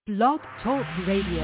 Blog Talk Radio.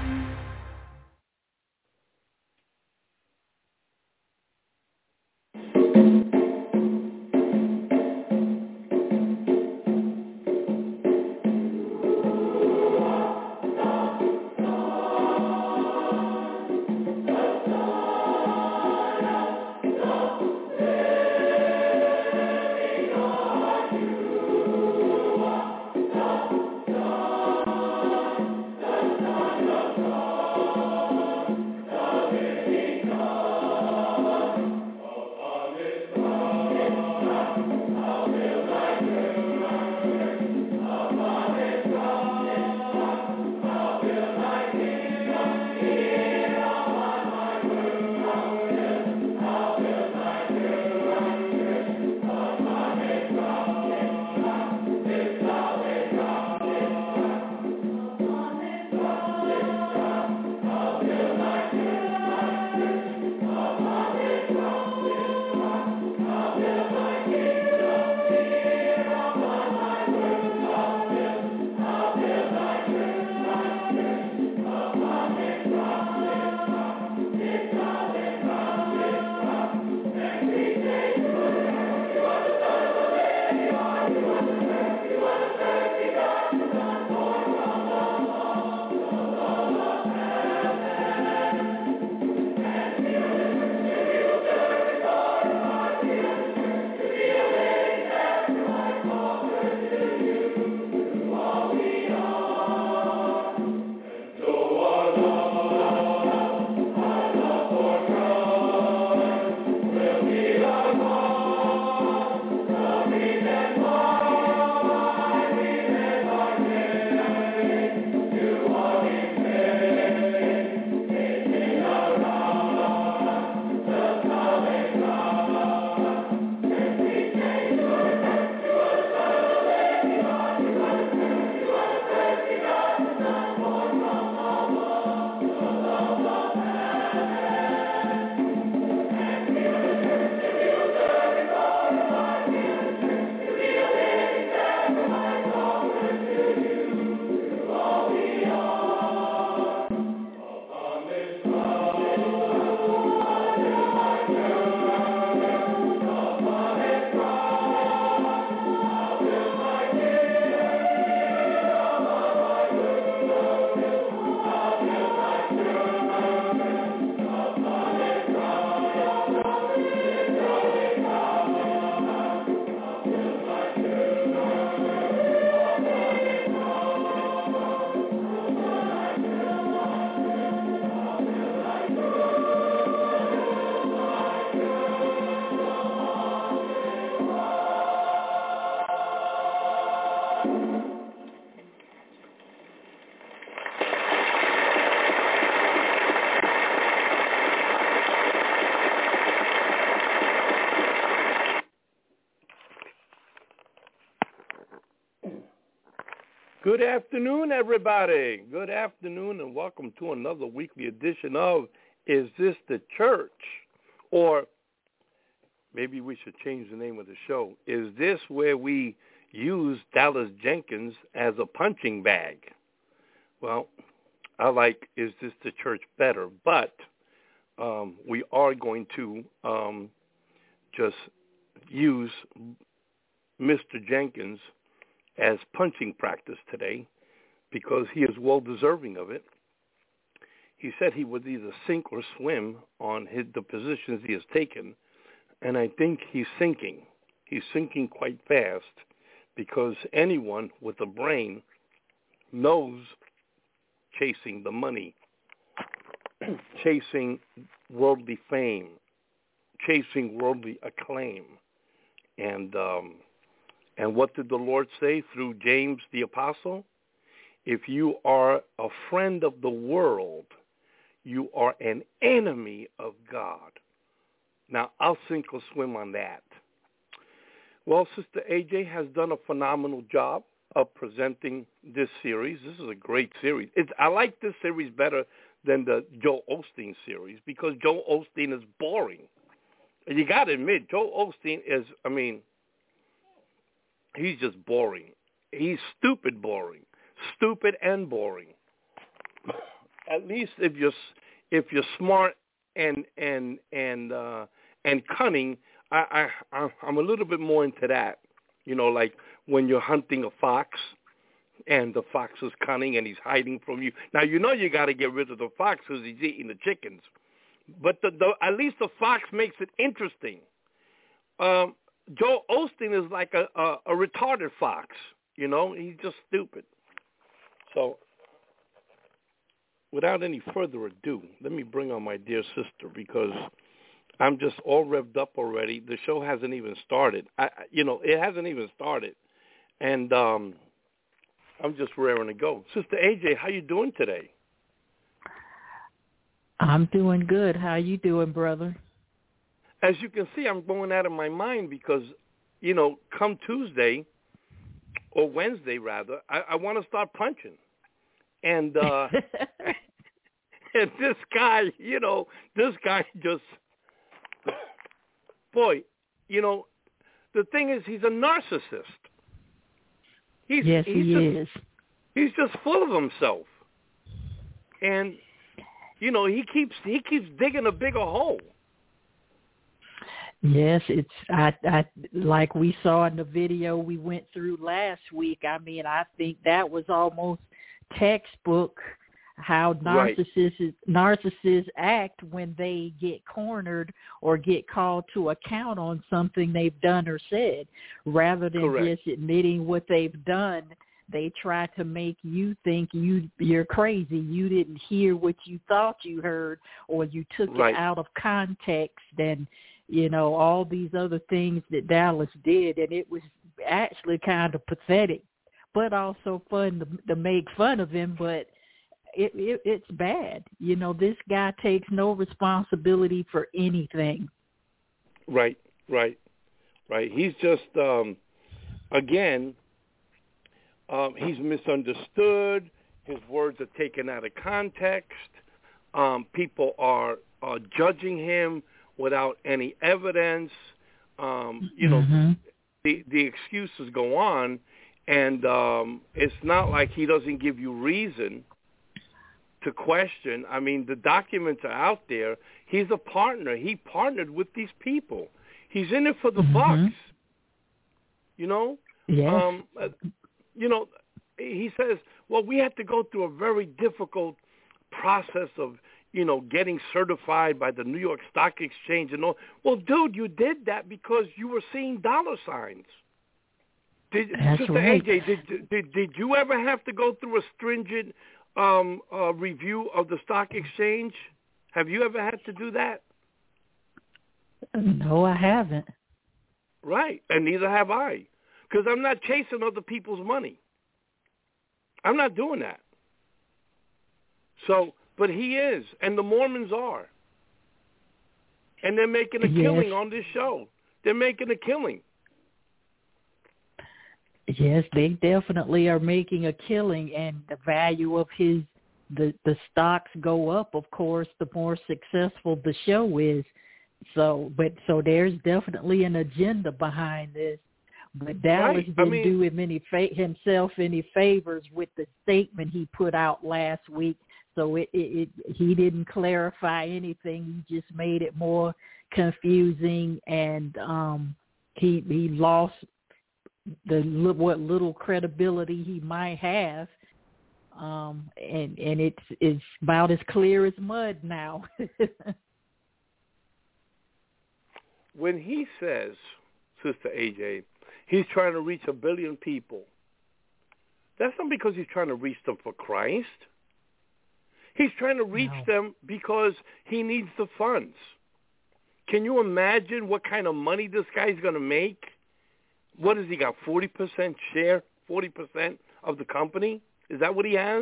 Good afternoon, everybody. Good afternoon, and welcome to another weekly edition of Is This the Church? Or maybe we should change the name of the show. Is this where we use Dallas Jenkins as a punching bag? Well, I like Is This the Church better, but we are going to just use Mr. Jenkins as punching practice today because he is well deserving of it. He said he would either sink or swim on the positions he has taken, and I think he's sinking. He's sinking quite fast because anyone with a brain knows chasing the money, chasing worldly fame, chasing worldly acclaim, and what did the Lord say through James the Apostle? If you are a friend of the world, you are an enemy of God. Now, I'll sink or swim on that. Well, Sister AJ has done a phenomenal job of presenting this series. This is a great series. I like this series better than the Joel Osteen series because Joel Osteen is boring. And you got to admit, Joel Osteen is, he's just boring. He's stupid boring. stupid and boring. At least if you're smart and cunning, I'm a little bit more into that. You know, like when you're hunting a fox and the fox is cunning and he's hiding from you. Now, you know you got to get rid of the fox because he's eating the chickens. But at least the fox makes it interesting. Joel Osteen is like a retarded fox. You know, he's just stupid. So without any further ado, let me bring on my dear sister because I'm just all revved up already. The show hasn't even started. It hasn't even started. And I'm just raring to go. Sister AJ, how you doing today? I'm doing good. How you doing, brother? As you can see, I'm going out of my mind because, come Tuesday or Wednesday, rather, I want to start punching. And and this guy just, boy, the thing is he's a narcissist. He is. He's just full of himself. And, he keeps digging a bigger hole. Yes, it's I like we saw in the video we went through last week. I mean, I think that was almost textbook how narcissists act when they get cornered or get called to account on something they've done or said. Rather than just admitting what they've done, they try to make you think you're crazy. You didn't hear what you thought you heard, or you took it out of context, and all these other things that Dallas did, and it was actually kind of pathetic, but also fun to make fun of him. But it's bad. This guy takes no responsibility for anything. Right. He's just, again, he's misunderstood. His words are taken out of context. People are judging him without any evidence. The excuses go on, and it's not like he doesn't give you reason to question. I mean, the documents are out there. He's a partner. He partnered with these people. He's in it for the bucks. Yes. He says, well, we had to go through a very difficult process of, getting certified by the New York Stock Exchange and all. Well, dude, you did that because you were seeing dollar signs. Sister AJ, did you ever have to go through a stringent review of the stock exchange? Have you ever had to do that? No, I haven't. Right, and neither have I, because I'm not chasing other people's money. I'm not doing that. So, but he is, and the Mormons are. And they're making a killing on this show. They're making a killing. Yes, they definitely are making a killing, and the value of the stocks go up, of course, the more successful the show is. So there's definitely an agenda behind this. But Dallas didn't do him himself any favors with the statement he put out last week. So he didn't clarify anything. He just made it more confusing, and he lost what little credibility he might have. And it's about as clear as mud now. When he says, Sister AJ, he's trying to reach 1 billion people, that's not because he's trying to reach them for Christ. He's trying to reach them because he needs the funds. Can you imagine what kind of money this guy's going to make? What has he got, 40% share, 40% of the company? Is that what he has?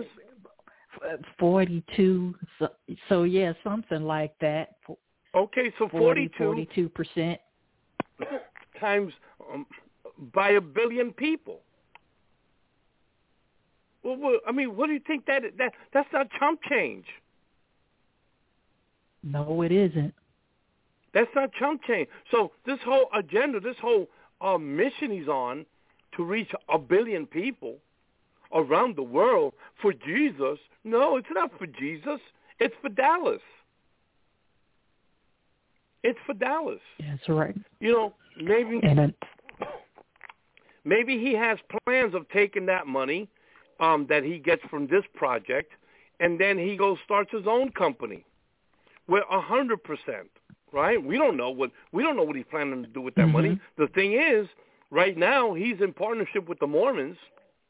42, so yeah, something like that. Okay, so 42% times by 1 billion people. Well, I mean, what do you think that's not chump change? No, it isn't. That's not chump change. So this whole agenda, this whole mission he's on to reach 1 billion people, around the world for Jesus. No, it's not for Jesus. It's for Dallas. It's for Dallas. That's right. You know, maybe he has plans of taking that money that he gets from this project, and then he goes starts his own company. We're 100%, right? We don't know what he's planning to do with that money. The thing is, right now he's in partnership with the Mormons.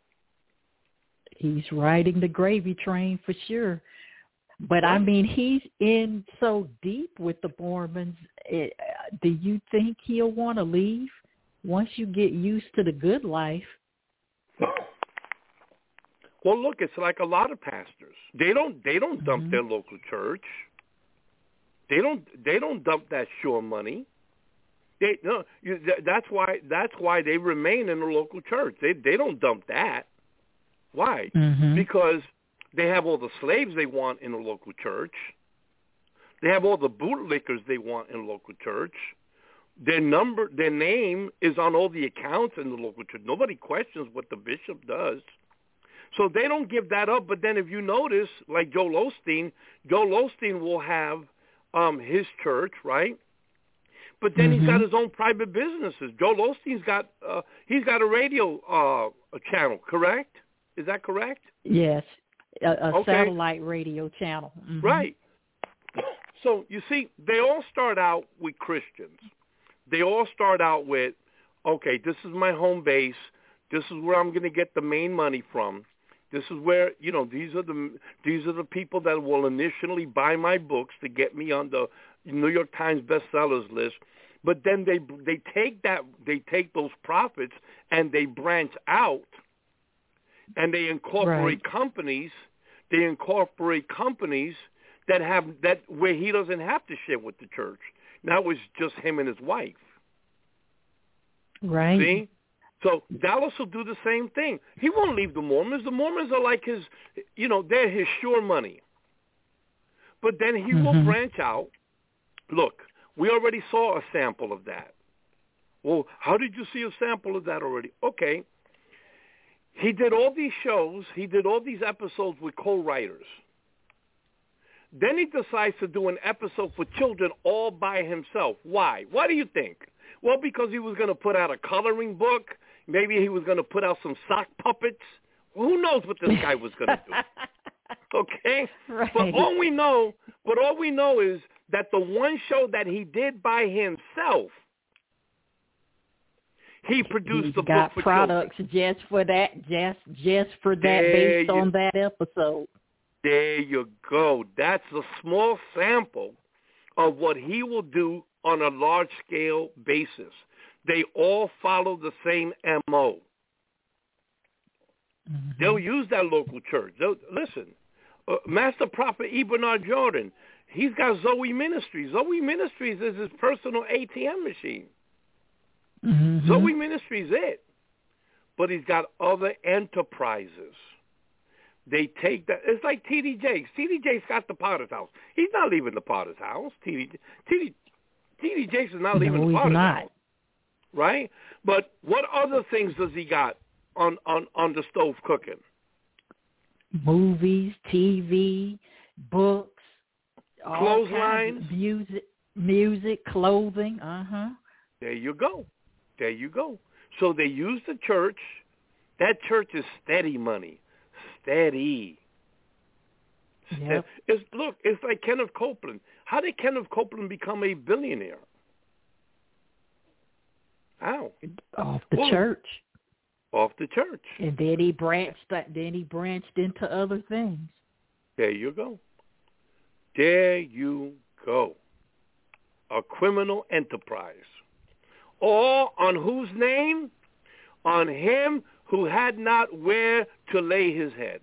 He's riding the gravy train for sure. But, I mean, he's in so deep with the Mormons. Do you think he'll want to leave once you get used to the good life? Well, look, it's like a lot of pastors. They don't dump their local church. They don't dump that sure money. That's why they remain in the local church. They don't dump that. Why? Because they have all the slaves they want in the local church. They have all the bootlickers they want in the local church. Their name is on all the accounts in the local church. Nobody questions what the bishop does. So they don't give that up. But then if you notice, like Joel Osteen will have his church, right? But then he's got his own private businesses. Joel Osteen's got he's got a radio channel, correct? Is that correct? Yes, a satellite radio channel. Right. So you see, they all start out with Christians. They all start out with, okay, this is my home base. This is where I'm going to get the main money from. This is where, you know, these are the people that will initially buy my books to get me on the New York Times bestsellers list. But then they take those profits and they branch out and they incorporate companies. They incorporate companies that have that where he doesn't have to share with the church. Now it's just him and his wife. Right. See? So Dallas will do the same thing. He won't leave the Mormons. The Mormons are like his, you know, they're his sure money. But then he will branch out. Look, we already saw a sample of that. Well, how did you see a sample of that already? Okay. He did all these shows. He did all these episodes with co-writers. Then he decides to do an episode for children all by himself. Why? Why do you think? Well, because he was going to put out a coloring book. Maybe he was going to put out some sock puppets. Who knows what this guy was going to do? Okay? Right. But all we know is that the one show that he did by himself, he produced the book for products children. just for that, just for that, based on that episode. There you go. That's a small sample of what he will do on a large-scale basis. They all follow the same M.O. They'll use that local church. Listen, Master Prophet E. Bernard Jordan, he's got Zoe Ministries. Zoe Ministries is his personal ATM machine. Zoe Ministries is it. But he's got other enterprises. They take that. It's like T.D. Jakes. T.D. Jakes got the Potter's house. He's not leaving the Potter's house. T.D. Jakes is not leaving the Potter's house. Right? But what other things does he got on the stove cooking? Movies, TV, books, clotheslines, music, clothing. There you go. So they use the church. That church is steady money. Steady. Yep. It's like Kenneth Copeland. How did Kenneth Copeland become a billionaire? How? Off the church. Off the church. And then he branched into other things. There you go. There you go. A criminal enterprise. All on whose name? On him who had not where to lay his head.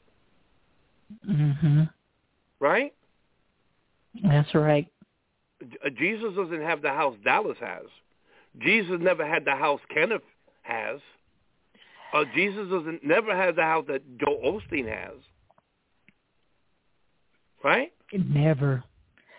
Right? That's right. Jesus doesn't have the house Dallas has. Jesus never had the house Kenneth has. Jesus never had the house that Joel Osteen has. Right? Never.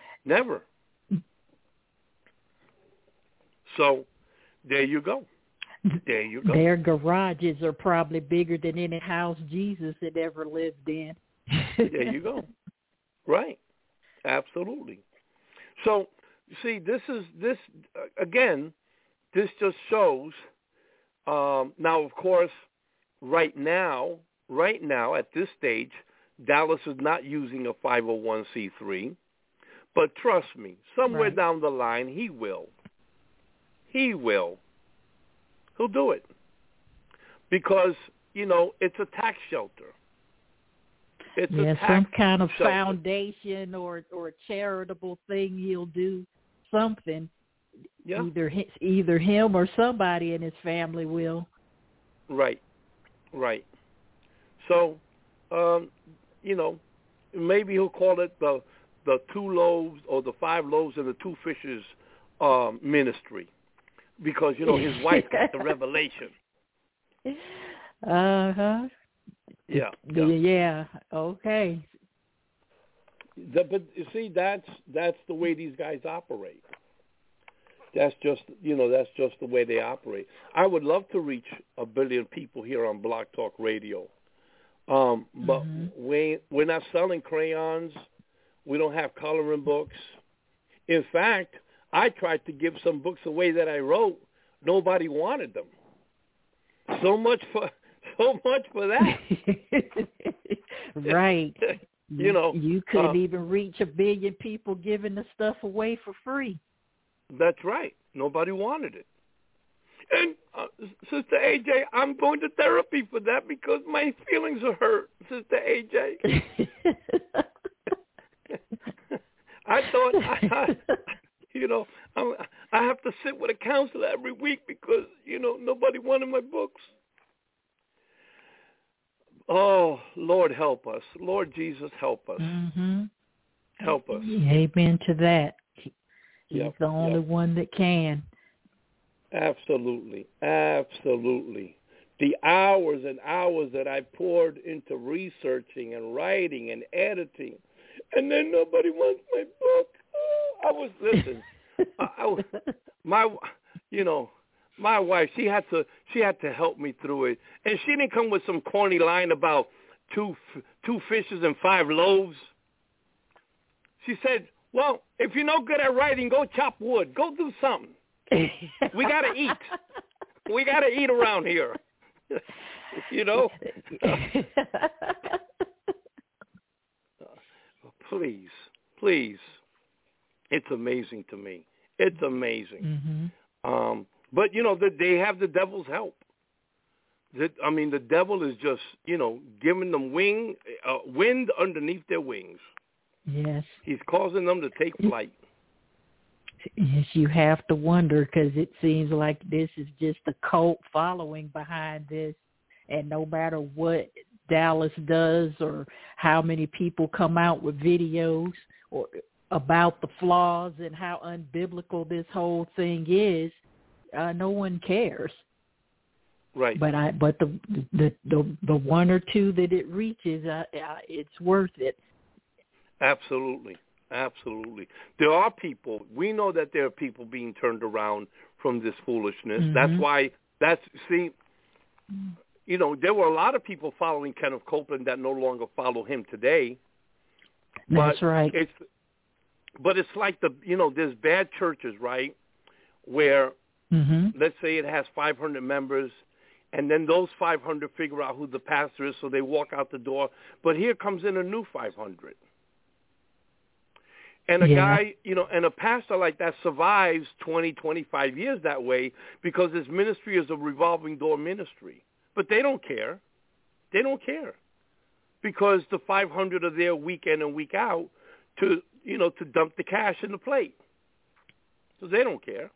So, there you go. There you go. Their garages are probably bigger than any house Jesus had ever lived in. There you go. Right. Absolutely. So, see, this again, this just shows, now, of course, right now, at this stage, Dallas is not using a 501c3, but trust me, somewhere down the line, he will. He'll do it because, it's a tax shelter. It's a tax some kind of shelter. foundation or charitable thing he'll do, something. Yeah. Either him or somebody in his family will. Right. So, maybe he'll call it the 2 loaves or the 5 loaves and the 2 fishes ministry. Because, his wife got the revelation. Uh-huh. Yeah. Yeah. Okay. But you see, that's the way these guys operate. That's just the way they operate. I would love to reach 1 billion people here on Blog Talk Radio. But we're not selling crayons. We don't have coloring books. In fact, I tried to give some books away that I wrote. Nobody wanted them. So much for that. Right. You couldn't even reach 1 billion people giving the stuff away for free. That's right. Nobody wanted it. And Sister AJ, I'm going to therapy for that because my feelings are hurt, Sister AJ. I thought, I have to sit with a counselor every week because, nobody wanted my books. Oh, Lord, help us. Lord Jesus, help us. Mm-hmm. Help us. Amen to that. He's the only one that can. Absolutely. The hours and hours that I poured into researching and writing and editing, and then nobody wants my book. My wife, she had to help me through it, and she didn't come with some corny line about two fishes and 5 loaves. She said, "Well, if you're no good at writing, go chop wood. Go do something. We gotta eat. We gotta eat around here." Please. It's amazing to me. It's amazing. Mm-hmm. But, they have the devil's help. The devil is just, giving them wind underneath their wings. Yes. He's causing them to take flight. Yes, you have to wonder because it seems like this is just a cult following behind this. And no matter what Dallas does or how many people come out with videos or about the flaws and how unbiblical this whole thing is, no one cares. Right. But the 1 or 2 that it reaches, it's worth it. Absolutely. There are people. We know that there are people being turned around from this foolishness. Mm-hmm. That's why. There were a lot of people following Kenneth Copeland that no longer follow him today. That's right. But it's like there's bad churches, right, where let's say it has 500 members, and then those 500 figure out who the pastor is, so they walk out the door. But here comes in a new 500. And a guy, and a pastor like that survives 20, 25 years that way because his ministry is a revolving door ministry. But they don't care. They don't care because the 500 are there week in and week out to dump the cash in the plate. So they don't care.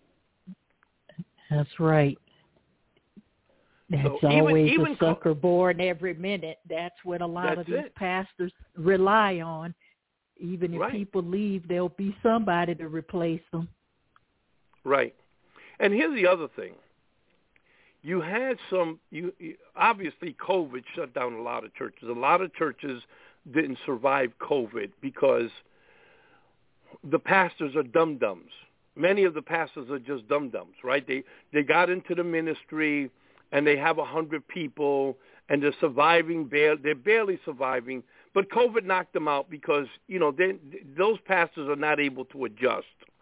That's right. That's always a sucker born every minute. That's what a lot of these pastors rely on. Even if people leave, there'll be somebody to replace them. Right. And here's the other thing. You had obviously COVID shut down a lot of churches. A lot of churches didn't survive COVID because the pastors are dum-dums. many of the pastors are just dum-dums, right? They got into the ministry, and they have 100 people, and they're surviving. They're barely surviving. But COVID knocked them out because, those pastors are not able to adjust.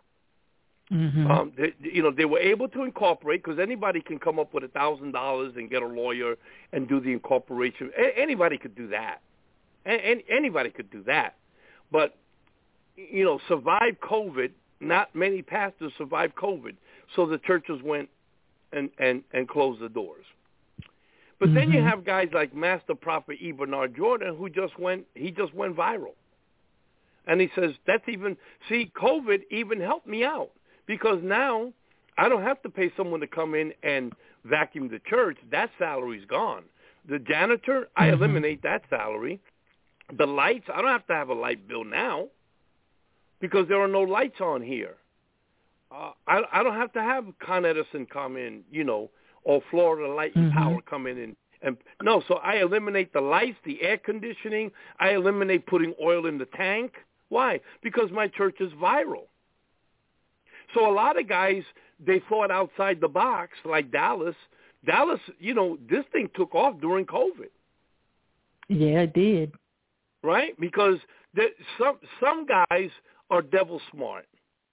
Mm-hmm. They were able to incorporate, because anybody can come up with $1,000 and get a lawyer and do the incorporation. Anybody could do that. Anybody could do that. But, survive COVID, not many pastors survived COVID. So the churches went and closed the doors. But then you have guys like Master Prophet E. Bernard Jordan, who just went viral. And he says, COVID even helped me out, because now I don't have to pay someone to come in and vacuum the church. That salary's gone. The janitor, I eliminate that salary. The lights, I don't have to have a light bill now, because there are no lights on here. I don't have to have Con Edison come in, or Florida Light and Power come in and no. So I eliminate the lights, the air conditioning. I eliminate putting oil in the tank. Why? Because my church is viral. So a lot of guys, they thought outside the box, like Dallas. Dallas, this thing took off during COVID. Yeah, it did. Right? Because some guys are devil smart.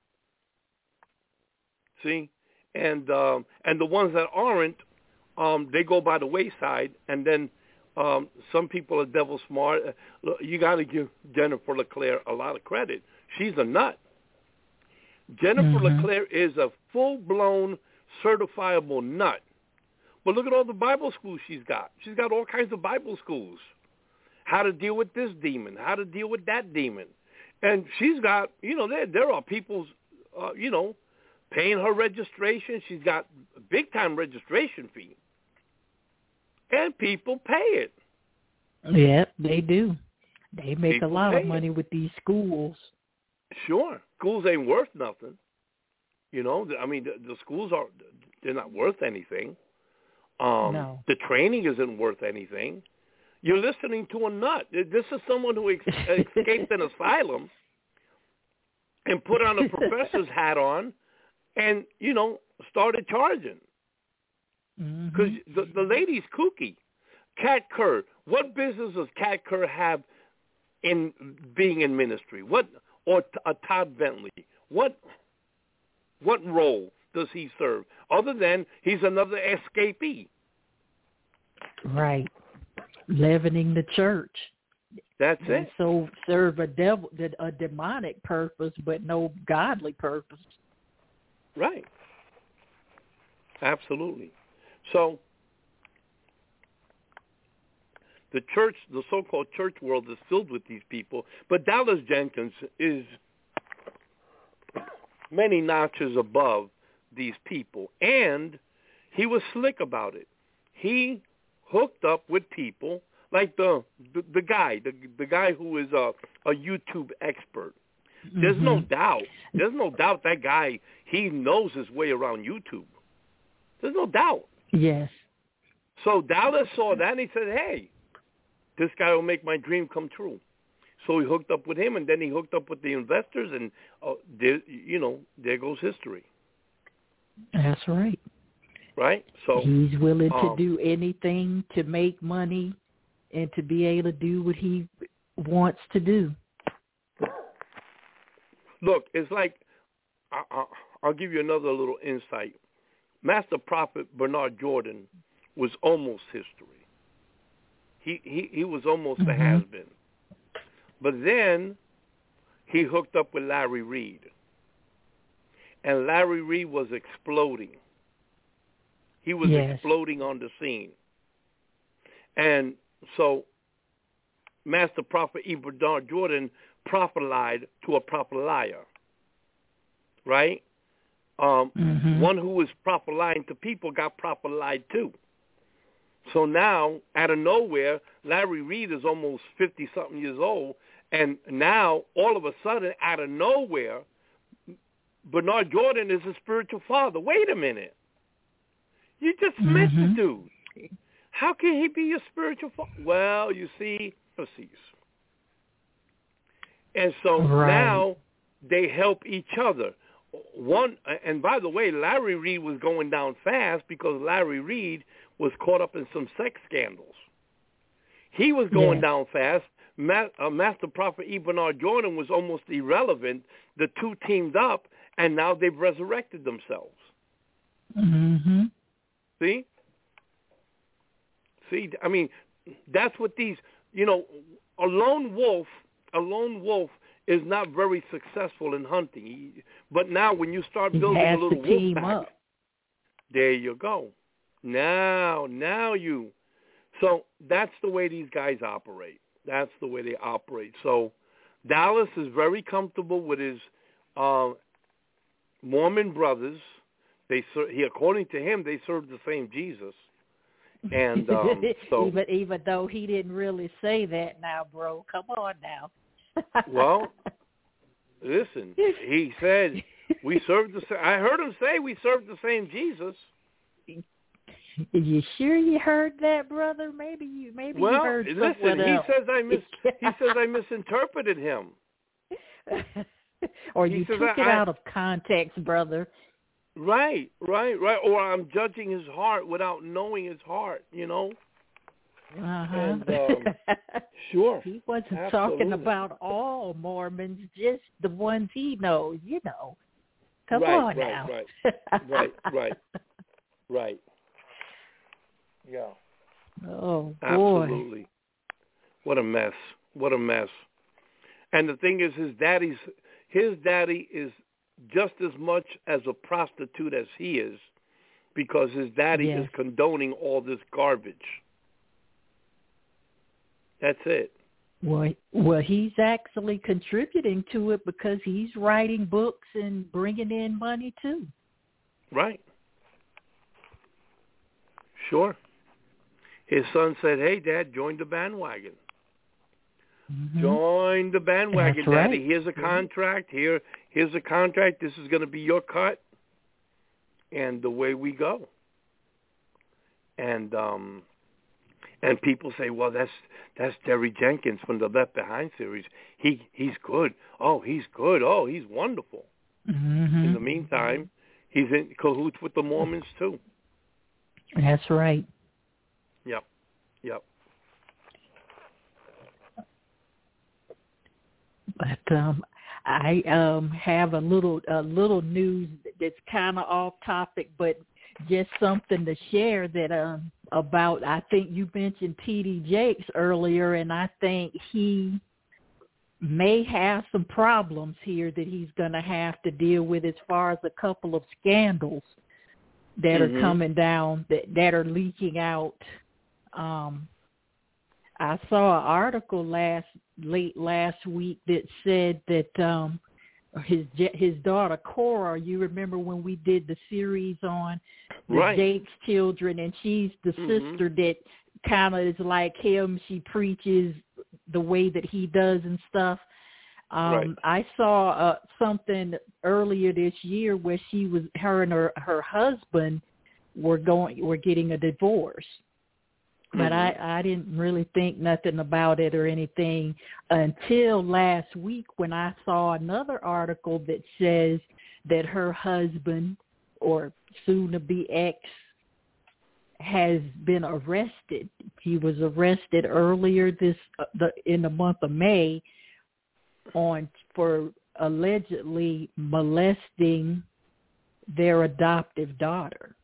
See? And the ones that aren't, they go by the wayside. And then some people are devil smart. You got to give Jennifer LeClaire a lot of credit. She's a nut. Jennifer LeClaire is a full-blown, certifiable nut. But look at all the Bible schools she's got. She's got all kinds of Bible schools. How to deal with this demon, how to deal with that demon. And she's got, there are people, paying her registration. She's got a big-time registration fee. And people pay it. Yeah, they do. They make a lot of money with these schools. Sure. Schools ain't worth nothing. The schools they're not worth anything. No. The training isn't worth anything. You're listening to a nut. This is someone who escaped an asylum and put on a professor's hat on and, started charging. Because the lady's kooky. Kat Kerr. What business does Kat Kerr have in being in ministry? Or Todd Bentley? What role does he serve? Other than he's another escapee. Right. Leavening the church. That's it. So serve a demonic purpose, but no godly purpose. Right. Absolutely. So the church, the so-called church world, is filled with these people. But Dallas Jenkins is many notches above these people, and he was slick about it. He hooked up with people like the guy who is a YouTube expert. There's no doubt that guy, he knows his way around YouTube. There's no doubt. Yes. So Dallas saw that and he said, hey, this guy will make my dream come true. So he hooked up with him, and then he hooked up with the investors, and there goes history. That's right. Right? So he's willing to do anything to make money and to be able to do what he wants to do. Look, it's like, I'll give you another little insight. Master Prophet Bernard Jordan was almost history. He was almost a has-been. But then he hooked up with Larry Reed. And Larry Reed was exploding. He was exploding on the scene. And so Master Prophet E. Bernard Jordan prophesied to a prophet liar. Right? One who was prophesying to people got prophesied too. So now, out of nowhere, Larry Reed is almost 50-something years old, and now, all of a sudden, out of nowhere, Bernard Jordan is a spiritual father. Wait a minute. You just met the dude. How can he be your spiritual father? Well, you see, and so now they help each other. and by the way, Larry Reed was going down fast because Larry Reed was caught up in some sex scandals. He was going down fast. Master Prophet E. Bernard Jordan was almost irrelevant. The two teamed up, and now they've resurrected themselves. Mm-hmm. See, I mean, that's what these, you know, a lone wolf is not very successful in hunting. But now when you start building a little wolf pack, there you go. Now you. So that's the way these guys operate. That's the way they operate. So Dallas is very comfortable with his Mormon brothers. According to him, they serve the same Jesus. And so even though he didn't really say that, now, bro, come on now. Well, listen, he said we serve the same. I heard him say we serve the same Jesus. You sure you heard that, brother? Maybe you heard listen, he else. says I misinterpreted him. Or you took it out of context, brother. Right. Or I'm judging his heart without knowing his heart, you know. Uh-huh. And, sure. He wasn't Absolutely. talking about all Mormons, just the ones he knows, you know. Come on now. Right. Yeah. Oh, boy. Absolutely. What a mess. And the thing is, his daddy is just as much as a prostitute as he is, because his daddy is condoning all this garbage. That's it. Well, he's actually contributing to it because he's writing books and bringing in money too. Right. Sure. His son said, "Hey, Dad, join the bandwagon." Mm-hmm. Join the bandwagon, That's Daddy. Right. Here's a contract. Here's a contract. This is going to be your cut, and away we go. And people say, well, that's Derry Jenkins from the Left Behind series. He's good. Oh, he's good. Oh, he's wonderful. Mm-hmm. In the meantime, he's in cahoots with the Mormons too. That's right. Yep. But I have a little news that's kind of off topic, but just something to share that about. I think you mentioned T.D. Jakes earlier, and I think he may have some problems here that he's going to have to deal with as far as a couple of scandals that are coming down that are leaking out. I saw an article late last week that said that his daughter Cora, you remember when we did the series on the Jakes children, and she's the sister that kind of is like him. She preaches the way that he does and stuff. I saw something earlier this year where her and her husband were getting a divorce. But I didn't really think nothing about it or anything until last week when I saw another article that says that her husband, or soon-to-be ex, has been arrested. He was arrested earlier in the month of May for allegedly molesting their adoptive daughter.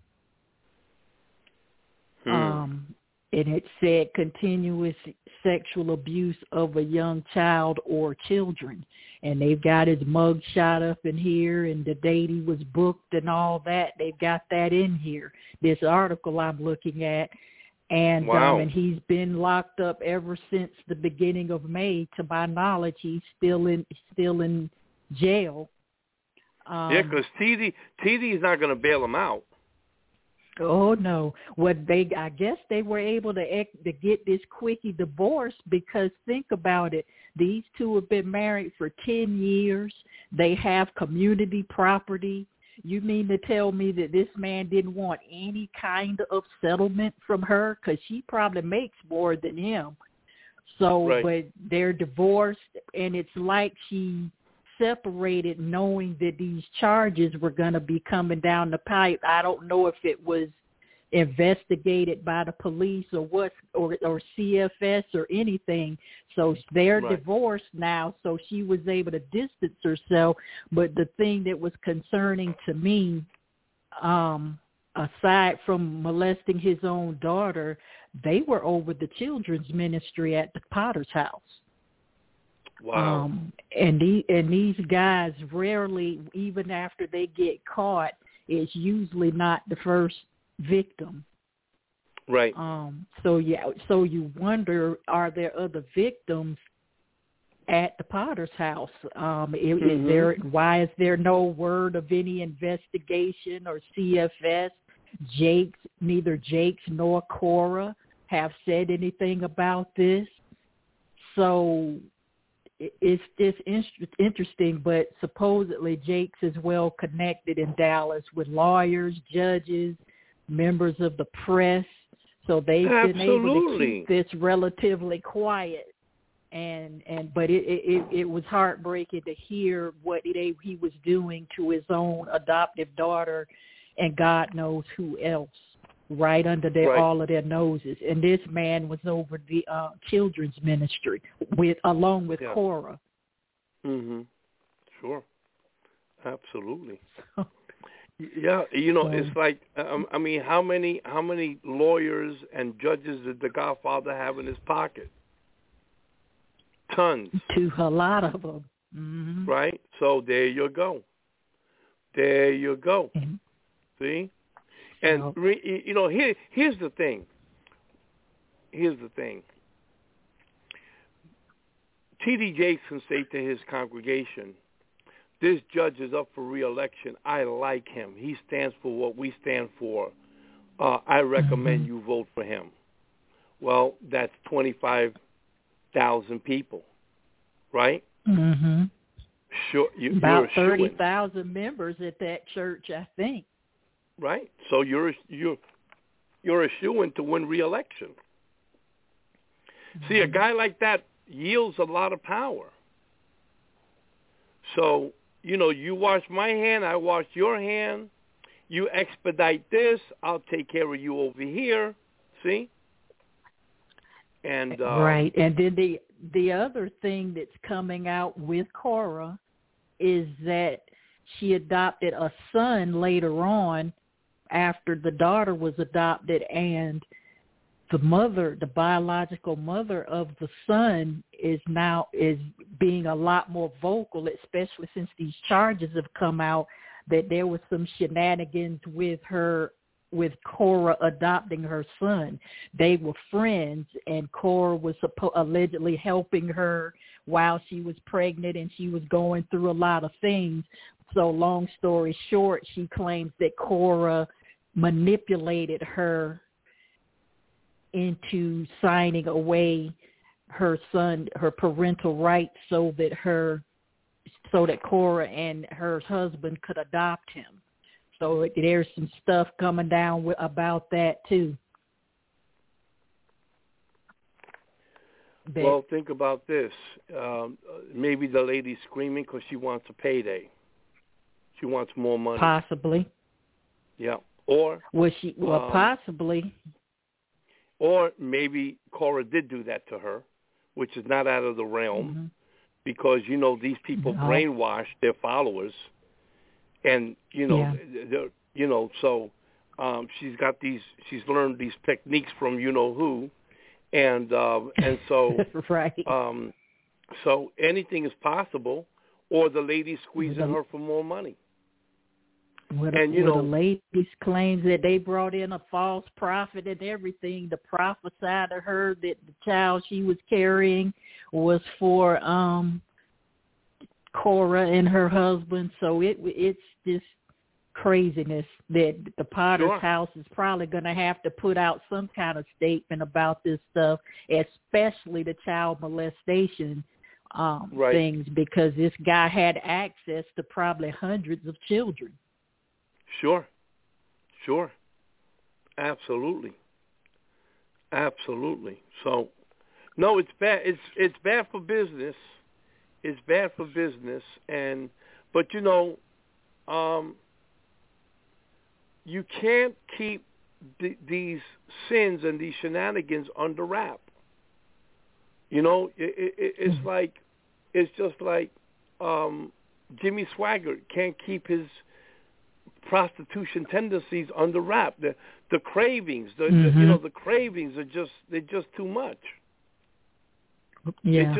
And it said continuous sexual abuse of a young child or children. And they've got his mug shot up in here, and the date he was booked and all that. They've got that in here, this article I'm looking at. And and he's been locked up ever since the beginning of May. To my knowledge, he's still in jail. Because TD is not going to bail him out. Oh no! I guess they were able to get this quickie divorce because think about it. These two have been married for 10 years. They have community property. You mean to tell me that this man didn't want any kind of settlement from her? Because she probably makes more than him. So, but they're divorced, and it's like she separated knowing that these charges were going to be coming down the pipe. I don't know if it was investigated by the police or what, or CFS or anything. So they're divorced now, so she was able to distance herself. But the thing that was concerning to me, aside from molesting his own daughter, they were over the children's ministry at the Potter's house. Wow. And these guys rarely, even after they get caught, it's usually not the first victim. Right. So you wonder, are there other victims at the Potter's house? Why is there no word of any investigation or CFS? Neither Jakes nor Cora have said anything about this. So it's just interesting, but supposedly Jakes is well connected in Dallas with lawyers, judges, members of the press. So they've been able to keep this relatively quiet. But it was heartbreaking to hear what he was doing to his own adoptive daughter and God knows who else, right under all of their noses. And this man was over the children's ministry along with Cora. Mm-hmm. Sure. Absolutely. Yeah, it's like how many lawyers and judges did the Godfather have in his pocket? Tons. To a lot of them. Mm-hmm. Right? So there you go. Mm-hmm. See? And, here's the thing. T.D. Jakes can say to his congregation, this judge is up for re-election. I like him. He stands for what we stand for. I recommend you vote for him. Well, that's 25,000 people, right? Mm-hmm. Sure, about 30,000 members at that church, I think. Right. So you're a shoo-in to win re-election. Mm-hmm. See, a guy like that yields a lot of power. So, you wash my hand, I wash your hand. You expedite this, I'll take care of you over here. See? And right. And then the other thing that's coming out with Cora is that she adopted a son later on after the daughter was adopted, and the biological mother of the son is being a lot more vocal, especially since these charges have come out, that there was some shenanigans with Cora adopting her son. They were friends, and Cora was allegedly helping her while she was pregnant, and she was going through a lot of things. So long story short, she claims that Cora manipulated her into signing away her parental rights so that Cora and her husband could adopt him. So there's some stuff coming down about that too. Well, think about this. Maybe the lady's screaming because she wants a payday. She wants more money. Possibly. Yeah. Or possibly. Or maybe Cora did do that to her, which is not out of the realm, because these people brainwash their followers, and so she's learned these techniques from who, and so right. So anything is possible, or the lady squeezing her for more money. The ladies claims that they brought in a false prophet and everything to prophesy to her that the child she was carrying was for Cora and her husband. So it's just craziness that the Potter's house is probably going to have to put out some kind of statement about this stuff, especially the child molestation things, because this guy had access to probably hundreds of children. Sure. Absolutely. So, no, it's bad. It's bad for business, It's bad for business, but you can't keep these sins and these shenanigans under wrap. It's just like Jimmy Swaggart can't keep his prostitution tendencies under wrap. The cravings, the cravings are they're just too much. Yeah.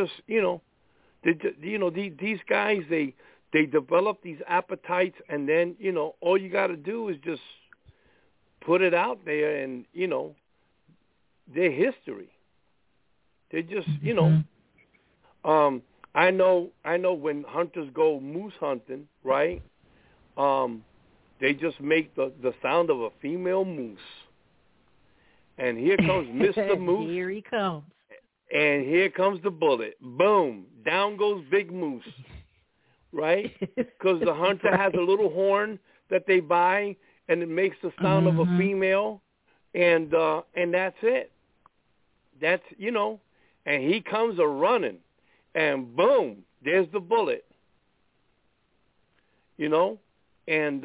These guys, they develop these appetites, and then, all you got to do is just put it out there, and, they're history. They're just, I know when hunters go moose hunting, right? They just make the sound of a female moose. And here comes Mr. Moose. Here he comes. And here comes the bullet. Boom. Down goes Big Moose. Right? Because the hunter has a little horn that they buy, and it makes the sound of a female, and that's it. That's, and he comes a-running, and boom, there's the bullet. And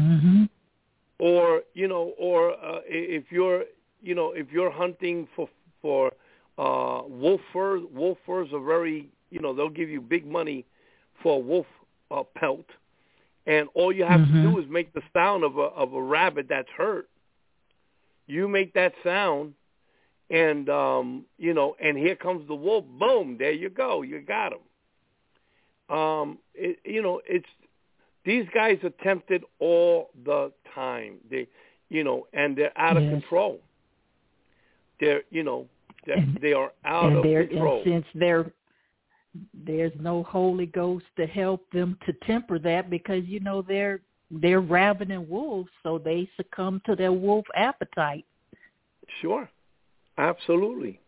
or if you're hunting for wolf furs are very, they'll give you big money for a wolf pelt, and all you have to do is make the sound of a rabbit that's hurt. You make that sound, and and here comes the wolf. Boom! There you go. You got him. It's these guys are tempted all the time. They, and they're out of control. They're, they are out of control. And since there's no Holy Ghost to help them to temper that, because they're ravening wolves, so they succumb to their wolf appetite. Sure, absolutely.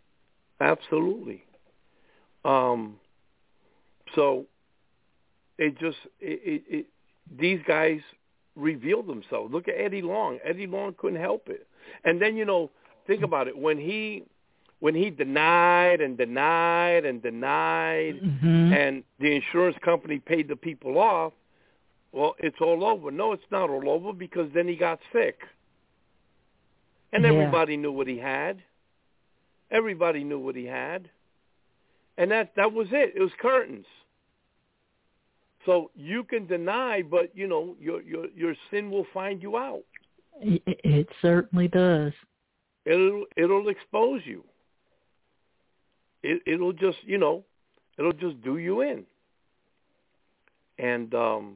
So these guys reveal themselves. Look at Eddie Long. Eddie Long couldn't help it. And then think about it, when he denied and denied and denied, and the insurance company paid the people off, well, it's all over. No, it's not all over, because then he got sick. And everybody knew what he had. Everybody knew what he had. And that was it. It was curtains. So you can deny, but, your sin will find you out. It certainly does. It'll expose you. It'll just, it'll just do you in. And all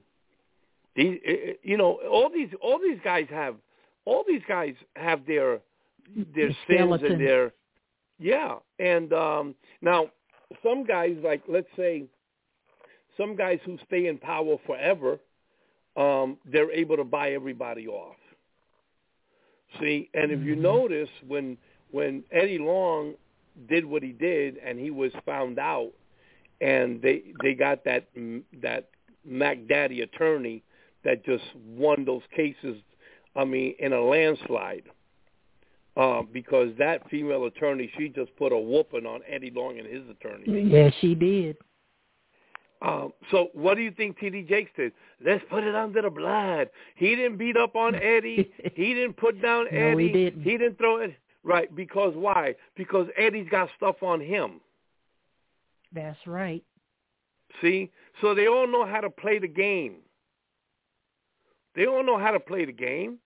these guys have their sins and their And now some guys, like, let's say, some guys who stay in power forever, they're able to buy everybody off. See, and if you notice, when Eddie Long did what he did, and he was found out, and they got that Mac Daddy attorney that just won those cases, in a landslide, because that female attorney, she just put a whooping on Eddie Long and his attorney. Yeah, she did. So what do you think T.D. Jakes did? Let's put it under the blood. He didn't beat up on Eddie. He didn't put down Eddie. No, he didn't. He didn't throw it. Right, because why? Because Eddie's got stuff on him. That's right. See? So they all know how to play the game. They all know how to play the game.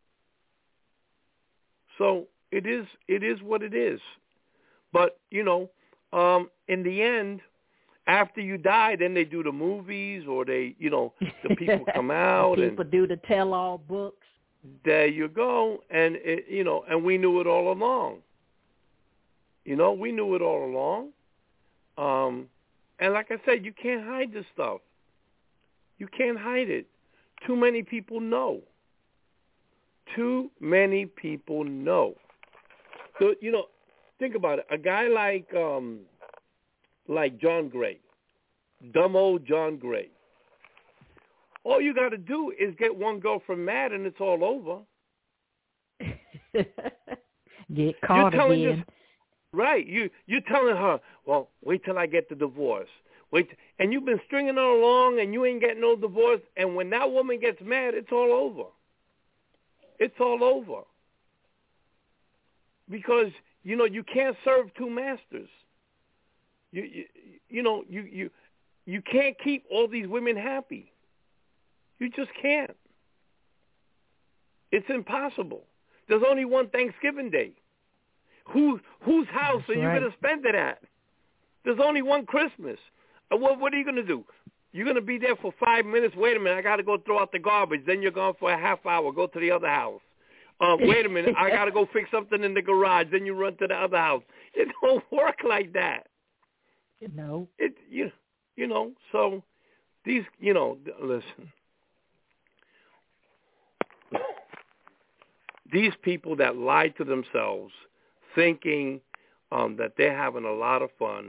So it is what it is. But, in the end, after you die, then they do the movies, or they, the people come out. People do the tell-all books. There you go. And, and we knew it all along. We knew it all along. And like I said, you can't hide this stuff. You can't hide it. Too many people know. Too many people know. So, think about it. A guy like John Gray, dumb old John Gray. All you got to do is get one girl from Mad, and it's all over. Get caught again. Right. You're telling her, well, wait till I get the divorce. Wait, and you've been stringing her along, and you ain't getting no divorce. And when that woman gets mad, it's all over. It's all over. Because you can't serve two masters. You can't keep all these women happy. You just can't. It's impossible. There's only one Thanksgiving Day. Whose house are you going to spend it at? There's only one Christmas. What are you going to do? You're going to be there for 5 minutes. Wait a minute, I got to go throw out the garbage. Then you're gone for a half hour. Go to the other house. Wait a minute, I got to go fix something in the garage. Then you run to the other house. It don't work like that. No. So these, listen. These people that lie to themselves thinking that they're having a lot of fun,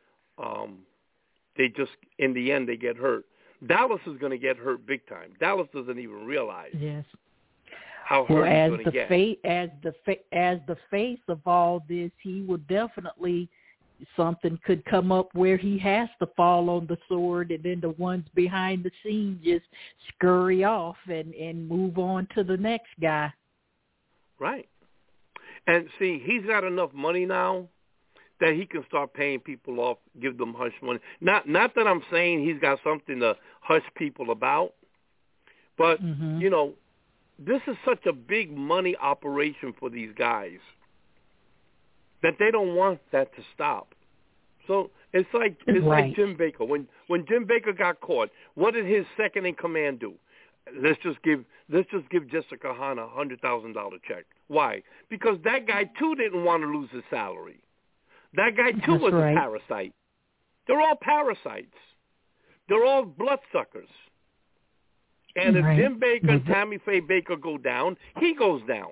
they just, in the end, they get hurt. Dallas is going to get hurt big time. Dallas doesn't even realize how hurt he's going to get. As the face of all this, he will definitely, something could come up where he has to fall on the sword, and then the ones behind the scenes just scurry off and move on to the next guy. Right. And see, he's got enough money now that he can start paying people off, give them hush money. Not that I'm saying he's got something to hush people about, but, this is such a big money operation for these guys that they don't want that to stop. So it's like Jim Baker. When Jim Baker got caught, what did his second in command do? Let's just give Jessica Hahn a $100,000 check. Why? Because that guy too didn't want to lose his salary. That guy too was a parasite. They're all parasites. They're all bloodsuckers. And if Jim Baker and Tammy Faye Baker go down, he goes down.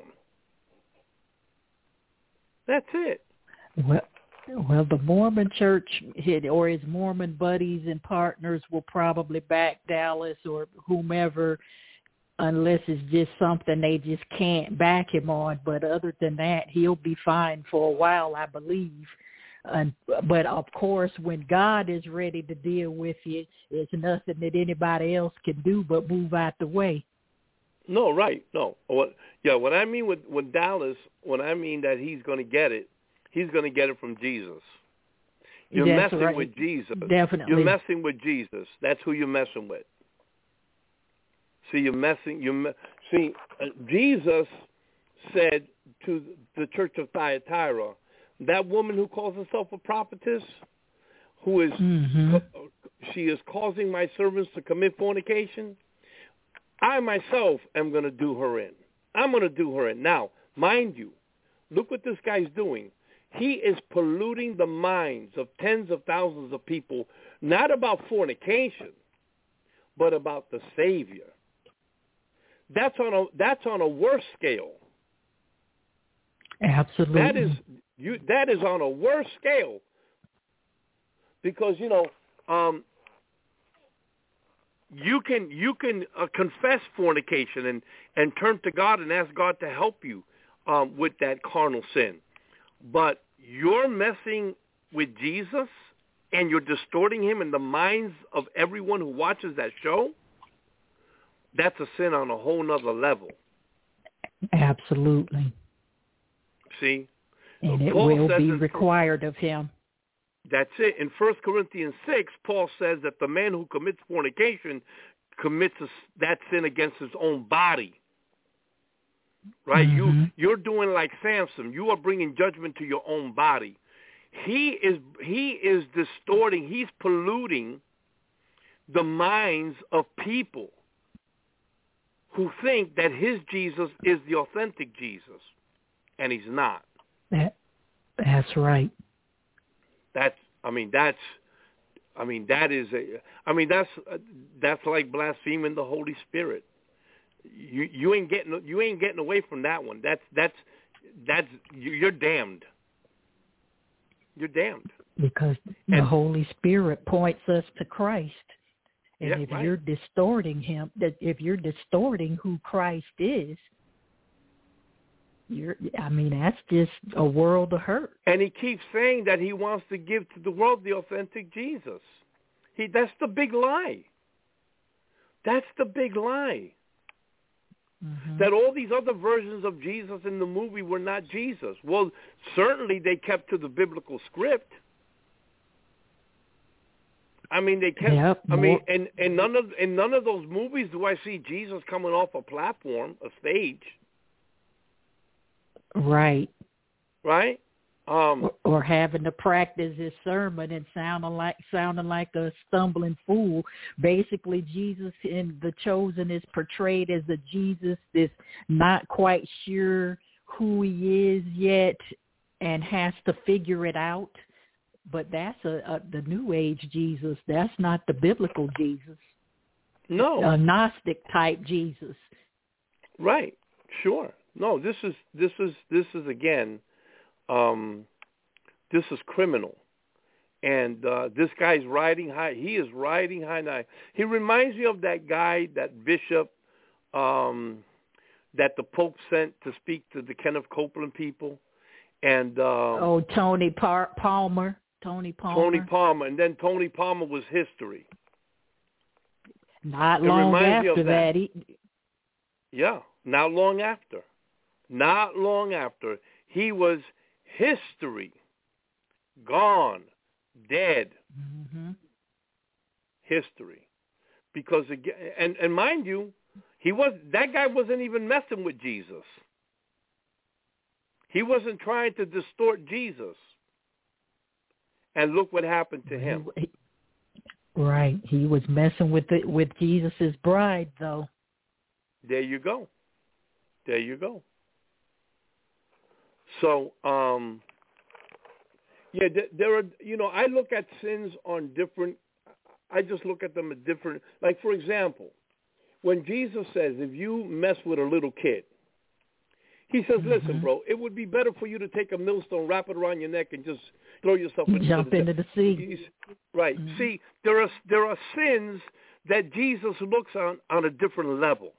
That's it. Well, the Mormon Church or his Mormon buddies and partners will probably back Dallas or whomever, unless it's just something they just can't back him on. But other than that, he'll be fine for a while, I believe. But of course, when God is ready to deal with you, there's nothing that anybody else can do but move out the way. No, right. No. What I mean with Dallas, when I mean that he's going to get it, he's going to get it from Jesus. You're messing with Jesus. Definitely. You're messing with Jesus. That's who you're messing with. See, Jesus said to the church of Thyatira, that woman who calls herself a prophetess, who is she is causing my servants to commit fornication, I myself am going to do her in. I'm going to do her in. Now, mind you, look what this guy's doing. He is polluting the minds of tens of thousands of people, not about fornication, but about the Savior. That's on a worse scale. Absolutely. That is on a worse scale, because you can confess fornication and turn to God and ask God to help you with that carnal sin, but you're messing with Jesus and you're distorting him in the minds of everyone who watches that show. That's a sin on a whole nother level. Absolutely. See? And it will be required of him. That's it. In 1 Corinthians 6, Paul says that the man who commits fornication commits that sin against his own body. Right? Mm-hmm. You're doing like Samson. You are bringing judgment to your own body. He is distorting. He's polluting the minds of people who think that his Jesus is the authentic Jesus, and he's not. That's right. That's like blaspheming the Holy Spirit. You ain't getting away from that one. That's you're damned. You're damned. Because the Holy Spirit points us to Christ. And if you're distorting him, if you're distorting who Christ is, that's just a world of hurt. And he keeps saying that he wants to give to the world the authentic Jesus. That's the big lie. That's the big lie. Mm-hmm. That all these other versions of Jesus in the movie were not Jesus. Well, certainly they kept to the biblical script. I mean, they kept. Yep, I mean, and none of those movies do I see Jesus coming off a platform, a stage. Right. Right. Or having to practice his sermon and sounding like a stumbling fool. Basically, Jesus in The Chosen is portrayed as a Jesus that's not quite sure who he is yet and has to figure it out. But that's the New Age Jesus. That's not the biblical Jesus. No. A Gnostic type Jesus. Right. Sure. No. This is again. This is criminal, and this guy's riding high. He is riding high now. He reminds me of that guy, that bishop, that the Pope sent to speak to the Kenneth Copeland people, and Tony Palmer. Tony Palmer, and then Tony Palmer was history. Not long after that. Not long after. Not long after. He was history. Gone. Dead. Mm-hmm. History. Because again, and mind you, that guy wasn't even messing with Jesus. He wasn't trying to distort Jesus. And look what happened to him. Right. He was messing with Jesus' bride, though. There you go. So, there are, I look at sins on different, I just look at them at different, like, for example, when Jesus says, if you mess with a little kid, he says, listen, bro, it would be better for you to take a millstone, wrap it around your neck, and just throw yourself into the sea. Right. Mm-hmm. See, there are sins that Jesus looks on a different level.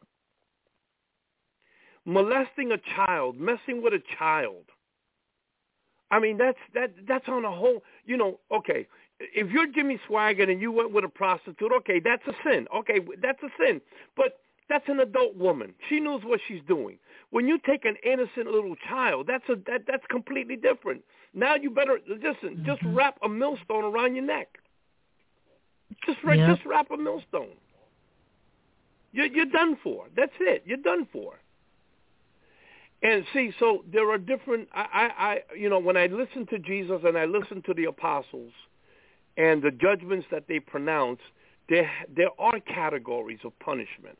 Molesting a child, messing with a child. I mean, that's on a whole, okay, if you're Jimmy Swaggart and you went with a prostitute, okay, that's a sin. Okay, that's a sin. But that's an adult woman. She knows what she's doing. When you take an innocent little child, that's completely different. Now you better, listen, just wrap a millstone around your neck. Just wrap a millstone. You're done for. That's it. You're done for. And see, so there are different, when I listen to Jesus and I listen to the apostles and the judgments that they pronounce, there are categories of punishment.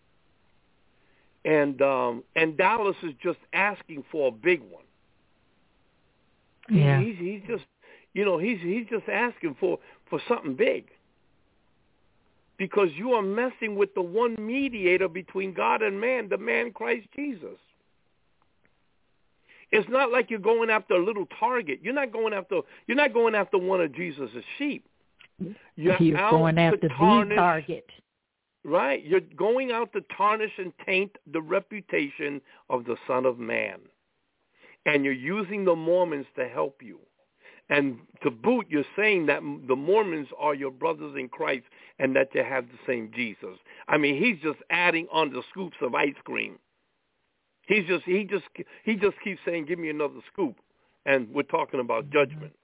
And Dallas is just asking for a big one. Yeah. He's just, he's just asking for something big. Because you are messing with the one mediator between God and man, the man Christ Jesus. It's not like you're going after a little target. You're not going after one of Jesus' sheep. You're going after the target. Right. You're going out to tarnish and taint the reputation of the Son of Man. And you're using the Mormons to help you. And to boot, you're saying that the Mormons are your brothers in Christ and that you have the same Jesus. I mean, he's just adding on the scoops of ice cream. He just keeps saying, give me another scoop. And we're talking about judgment.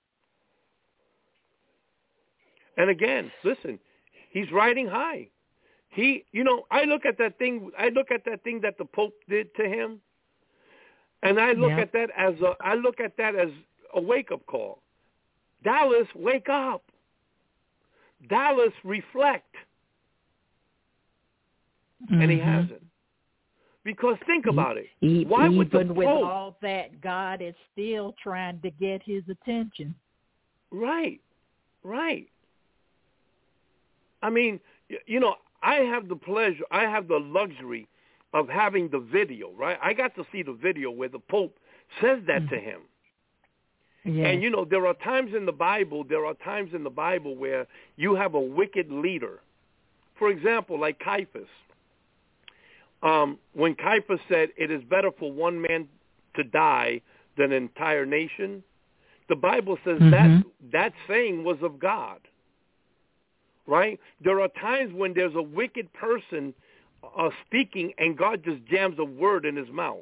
And again, listen, he's riding high. I look at that thing that the Pope did to him, and I look at that as a wake-up call. Dallas, wake up. Dallas, reflect. And he hasn't. Because think about it. Why would the Pope, with all that, God is still trying to get his attention. Right. I mean, I have the luxury of having the video, right? I got to see the video where the Pope says that to him. Yeah. And, there are times in the Bible where you have a wicked leader. For example, like Caiaphas. When Caiaphas said, it is better for one man to die than an entire nation, the Bible says that saying was of God. right? There are times when there's a wicked person speaking and God just jams a word in his mouth.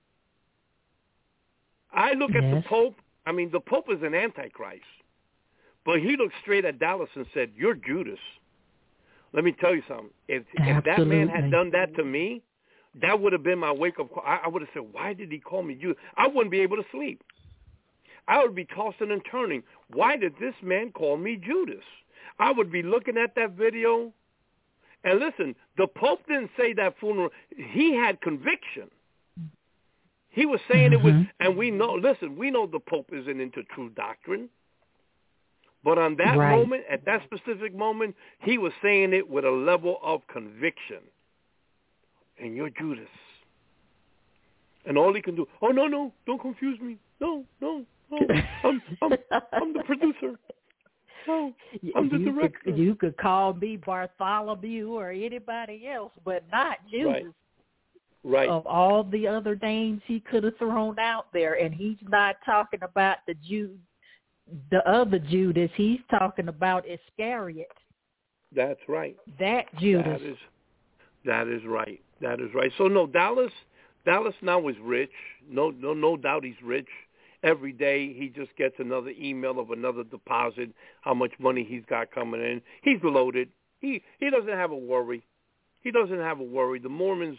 I look at the Pope. I mean, the Pope is an antichrist. But he looked straight at Dallas and said, "You're Judas." Let me tell you something. If that man had done that to me, that would have been my wake-up call. I would have said, "Why did he call me Judas?" I wouldn't be able to sleep. I would be tossing and turning. Why did this man call me Judas? I would be looking at that video. And listen, the Pope didn't say that funeral. He had conviction. He was saying it was, and we know, listen, we know the Pope isn't into true doctrine. But on that moment, at that specific moment, he was saying it with a level of conviction. And you're Judas. And all he can do, "Oh, no, don't confuse me. No. I'm the producer. No, I'm the director." You could call me Bartholomew or anybody else, but not Judas. Right. Of all the other names he could have thrown out there, and he's not talking about the other Judas. He's talking about Iscariot. That's right. That Judas. That is right. That is right. So no, Dallas now is rich. No doubt he's rich. Every day he just gets another email of another deposit, how much money he's got coming in. He's loaded. He doesn't have a worry. He doesn't have a worry. The Mormons,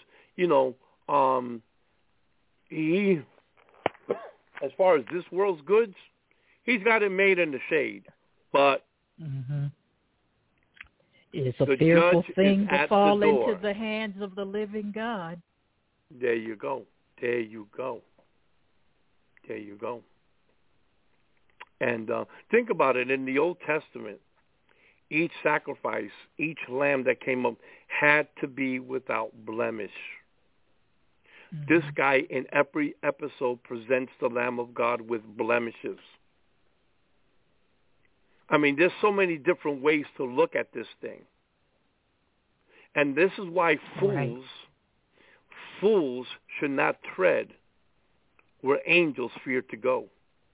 he, as far as this world's goods, he's got it made in the shade. But it's a fearful thing to fall into the hands of the living God. There you go. There you go. There you go. And think about it. In the Old Testament, each sacrifice, each lamb that came up had to be without blemish. This guy in every episode presents the Lamb of God with blemishes. I mean, there's so many different ways to look at this thing. And this is why fools should not tread where angels fear to go.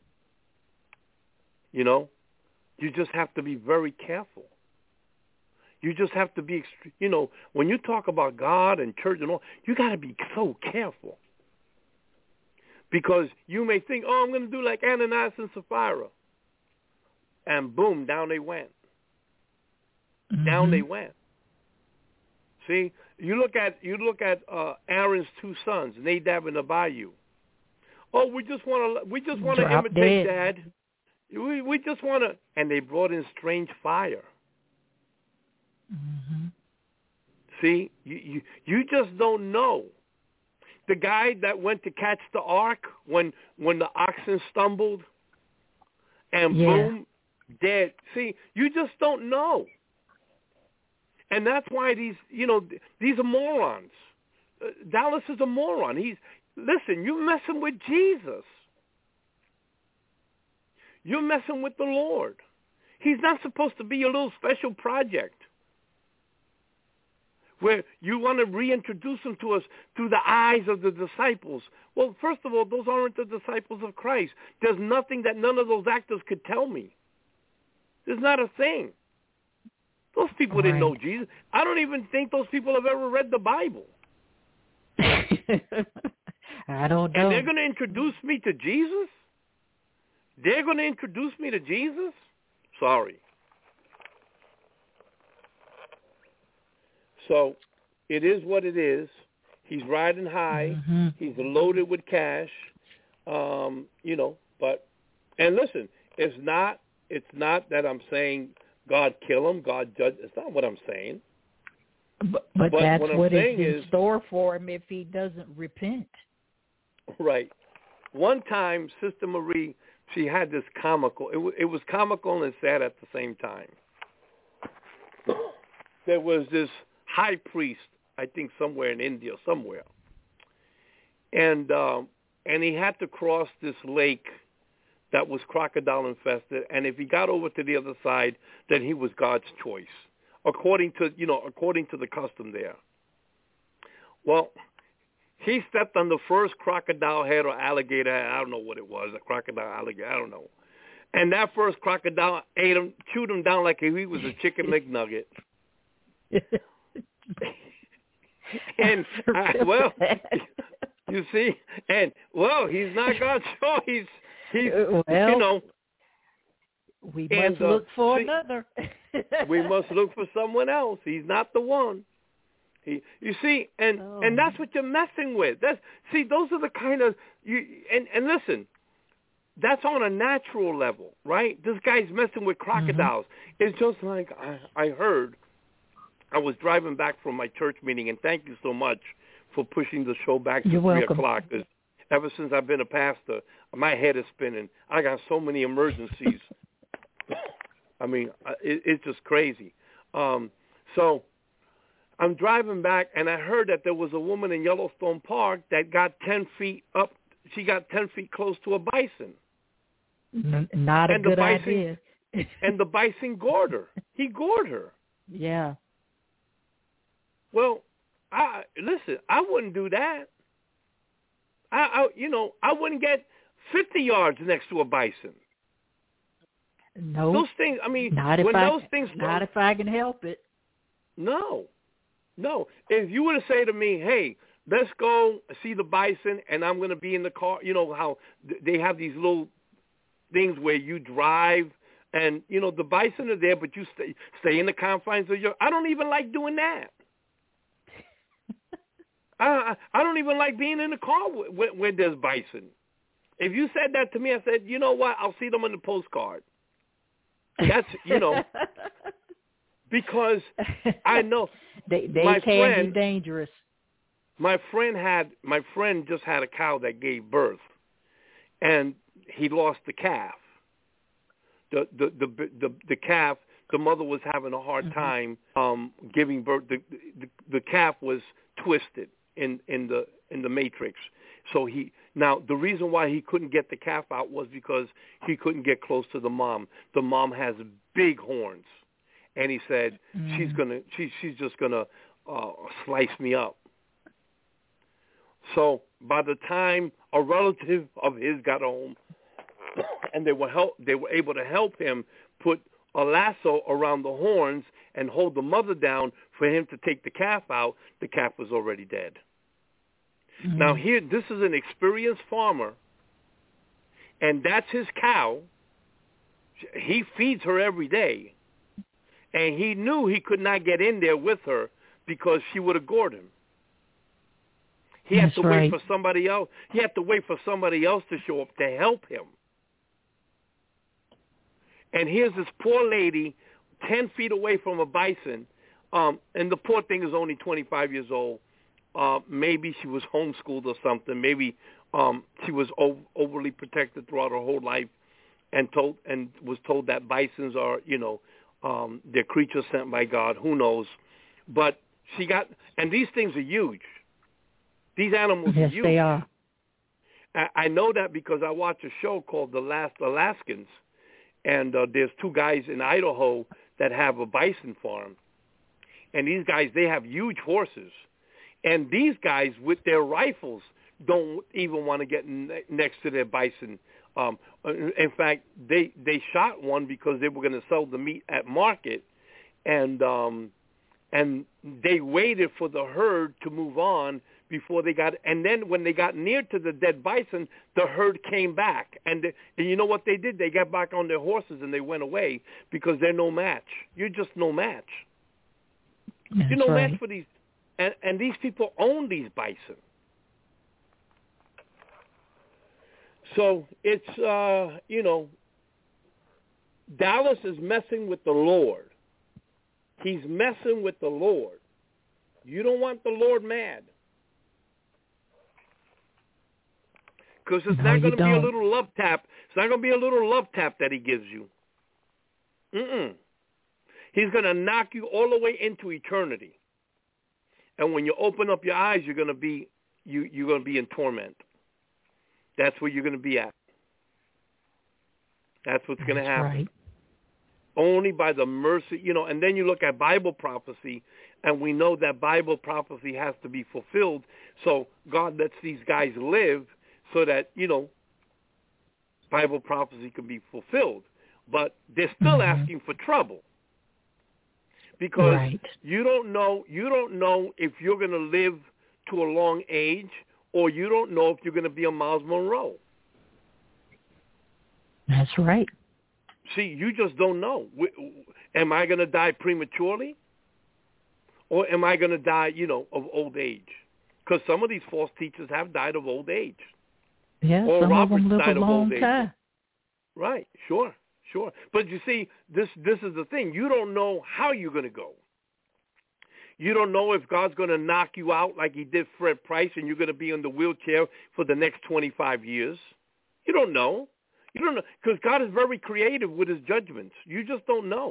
You just have to be very careful. You just have to be, when you talk about God and church and all, you got to be so careful. Because you may think, "Oh, I'm going to do like Ananias and Sapphira." And boom, down they went. Down they went. See, you look at Aaron's two sons, Nadab and Abihu. "Oh, we just want to imitate Dad. We just want to," and they brought in strange fire. See, you just don't know. The guy that went to catch the ark when the oxen stumbled, and boom, dead. See, you just don't know. And that's why these are morons. Dallas is a moron. Listen, you're messing with Jesus. You're messing with the Lord. He's not supposed to be a little special project where you want to reintroduce him to us through the eyes of the disciples. Well, first of all, those aren't the disciples of Christ. There's nothing that none of those actors could tell me. There's not a thing. Those people didn't know Jesus. I don't even think those people have ever read the Bible. I don't know. And they're going to introduce me to Jesus? They're going to introduce me to Jesus? Sorry. So it is what it is. He's riding high. He's loaded with cash. But, and listen, it's not that I'm saying God kill him, God judge. It's not what I'm saying. But that's what is in store for him if he doesn't repent. Right. One time, Sister Marie, she had this comical. It was comical and sad at the same time. There was this high priest, I think somewhere in India, somewhere, and he had to cross this lake that was crocodile infested, and if he got over to the other side, then he was God's choice, according to the custom there. Well, he stepped on the first crocodile head or alligator head. I don't know what it was, a crocodile, alligator, I don't know. And that first crocodile ate him, chewed him down like if he was a chicken McNugget. And well, you see, and well, he's not God's choice. He's you know. We must look for another. We must look for someone else. He's not the one. You see, and that's what you're messing with. Those are the kind of and listen, that's on a natural level, right? This guy's messing with crocodiles. Mm-hmm. It's just like I heard. I was driving back from my church meeting, and thank you so much for pushing the show back to 3 o'clock. Ever since I've been a pastor, my head is spinning. I got so many emergencies. I mean, it's just crazy. So I'm driving back, and I heard that there was a woman in Yellowstone Park that got 10 feet up. She got 10 feet close to a bison. Not a good idea. And the bison gored her. He gored her. Yeah. Well, listen, I wouldn't do that. I wouldn't get 50 yards next to a bison. No. Those things, I mean, not if I can help it. No. If you were to say to me, hey, let's go see the bison, and I'm going to be in the car, you know how they have these little things where you drive, and, you know, the bison are there, but you stay in the confines of I don't even like doing that. I don't even like being in the car when there's bison. If you said that to me, I said, you know what, I'll see them on the postcard. That's, you know, because I know they can be dangerous. My friend just had a cow that gave birth, and he lost the calf. The calf, the mother was having a hard time giving birth. The calf was twisted in the matrix. So the reason why he couldn't get the calf out was because he couldn't get close to the mom. The mom has big horns, and he said she's just gonna slice me up. So by the time a relative of his got home, and they were able to help him put a lasso around the horns and hold the mother down for him to take the calf out, the calf was already dead. Mm-hmm. Now here, this is an experienced farmer, and that's his cow. He feeds her every day, and he knew he could not get in there with her because she would have gored him. He had to wait for somebody else. He had to wait for somebody else to show up to help him. And here's this poor lady 10 feet away from a bison, and the poor thing is only 25 years old. Maybe she was homeschooled or something. Maybe she was overly protected throughout her whole life, and was told that bisons are, they're creatures sent by God. Who knows? But and these things are huge. These animals are huge. Yes, they are. I know that because I watch a show called The Last Alaskans, and there's two guys in Idaho that have a bison farm. And these guys, they have huge horses. And these guys, with their rifles, don't even want to get next to their bison. In fact, they shot one because they were going to sell the meat at market, and they waited for the herd to move on before they got. And then when they got near to the dead bison, the herd came back, and you know what they did? They got back on their horses and they went away because they're no match. You're just no match. That's You're no right. match for these. And these people own these bison. So it's, Dallas is messing with the Lord. He's messing with the Lord. You don't want the Lord mad. Because it's not going to be a little love tap. It's not going to be a little love tap that he gives you. He's going to knock you all the way into eternity. And when you open up your eyes, you're going to be in torment. That's where you're going to be at. That's what's going to happen. Right. Only by the mercy, and then you look at Bible prophecy, and we know that Bible prophecy has to be fulfilled. So God lets these guys live so that, Bible prophecy can be fulfilled. But they're still asking for trouble. Because you don't know if you're going to live to a long age, or you don't know if you're going to be a Miles Monroe. That's right. See, you just don't know. Am I going to die prematurely? Or am I going to die, of old age? Because some of these false teachers have died of old age. Yeah, or some Roberts of them live died a of long old age. time. Right, sure. But you see, this is the thing. You don't know how you're going to go. You don't know if God's going to knock you out like he did Fred Price and you're going to be in the wheelchair for the next 25 years. You don't know. You don't know, because God is very creative with his judgments. You just don't know.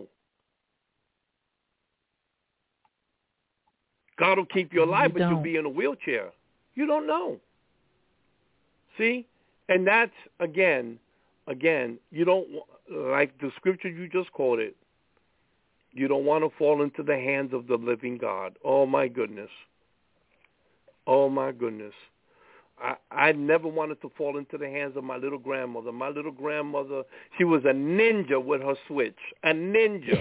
God will keep you alive, but you'll be in a wheelchair. You don't know. See? And that's, again, you don't, like the scripture you just quoted, you don't want to fall into the hands of the living God. Oh, my goodness. Oh, my goodness. I never wanted to fall into the hands of my little grandmother. My little grandmother, she was a ninja with her switch. A ninja.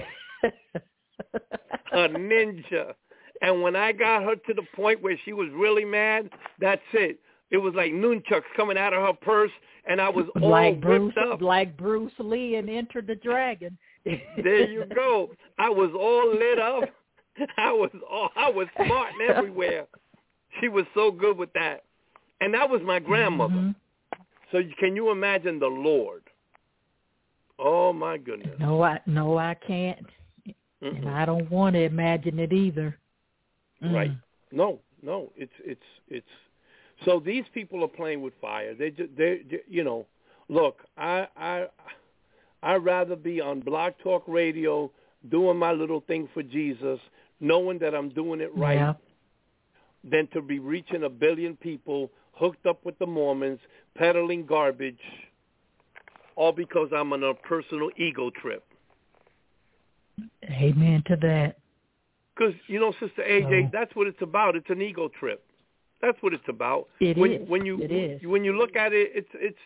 A ninja. And when I got her to the point where she was really mad, that's it. It was like nunchucks coming out of her purse, and I was all whipped up. Like Bruce Lee in Enter the Dragon. There you go. I was all lit up. I was smarting everywhere. She was so good with that. And that was my grandmother. Mm-hmm. So can you imagine the Lord? Oh, my goodness. No, I can't. Mm-mm. And I don't want to imagine it either. Right. No. It's so these people are playing with fire. They look, I'd rather be on Blog Talk Radio doing my little thing for Jesus, knowing that I'm doing it right, than to be reaching 1 billion people hooked up with the Mormons, peddling garbage, all because I'm on a personal ego trip. Amen to that. Because, Sister AJ, that's what it's about. It's an ego trip. That's what it's about. It is. When you look at it, it's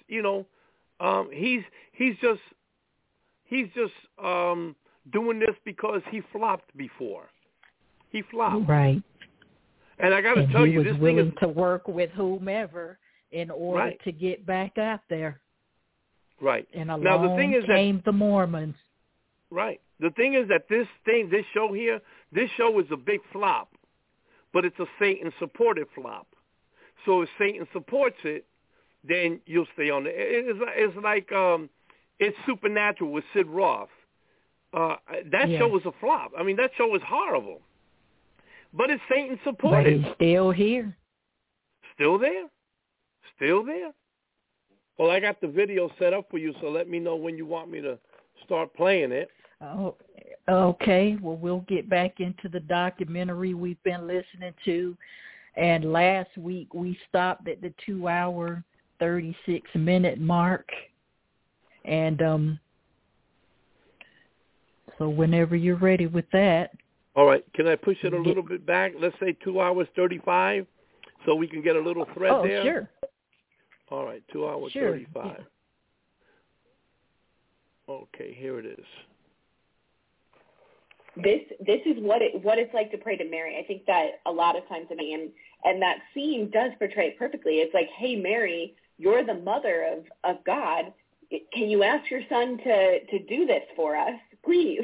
he's just doing this because he flopped before. He flopped. Right. And I got to tell you, this thing is... he was willing to work with whomever in order to get back out there. Right. And along came the Mormons. Right. The thing is that this show here, this show is a big flop, but it's a Satan-supported flop. So if Satan supports it, then you'll stay on it. It's like it's Supernatural with Sid Roth. That show was a flop. I mean, that show was horrible. But it's Satan-supported. But it's still here. Still there. Well, I got the video set up for you, so let me know when you want me to start playing it. Oh, okay. Well, we'll get back into the documentary we've been listening to. And last week we stopped at the 2-hour, 36-minute mark. And so whenever you're ready with that. All right. Can I push it a little bit back? Let's say 2 hours, 35, so we can get a little thread there? Oh, sure. All right, 2 hours, 35. Yeah. Okay, here it is. This is what it's like to pray to Mary. I think that a lot of times, and that scene does portray it perfectly. It's like, hey, Mary, you're the mother of God. Can you ask your son to do this for us, please?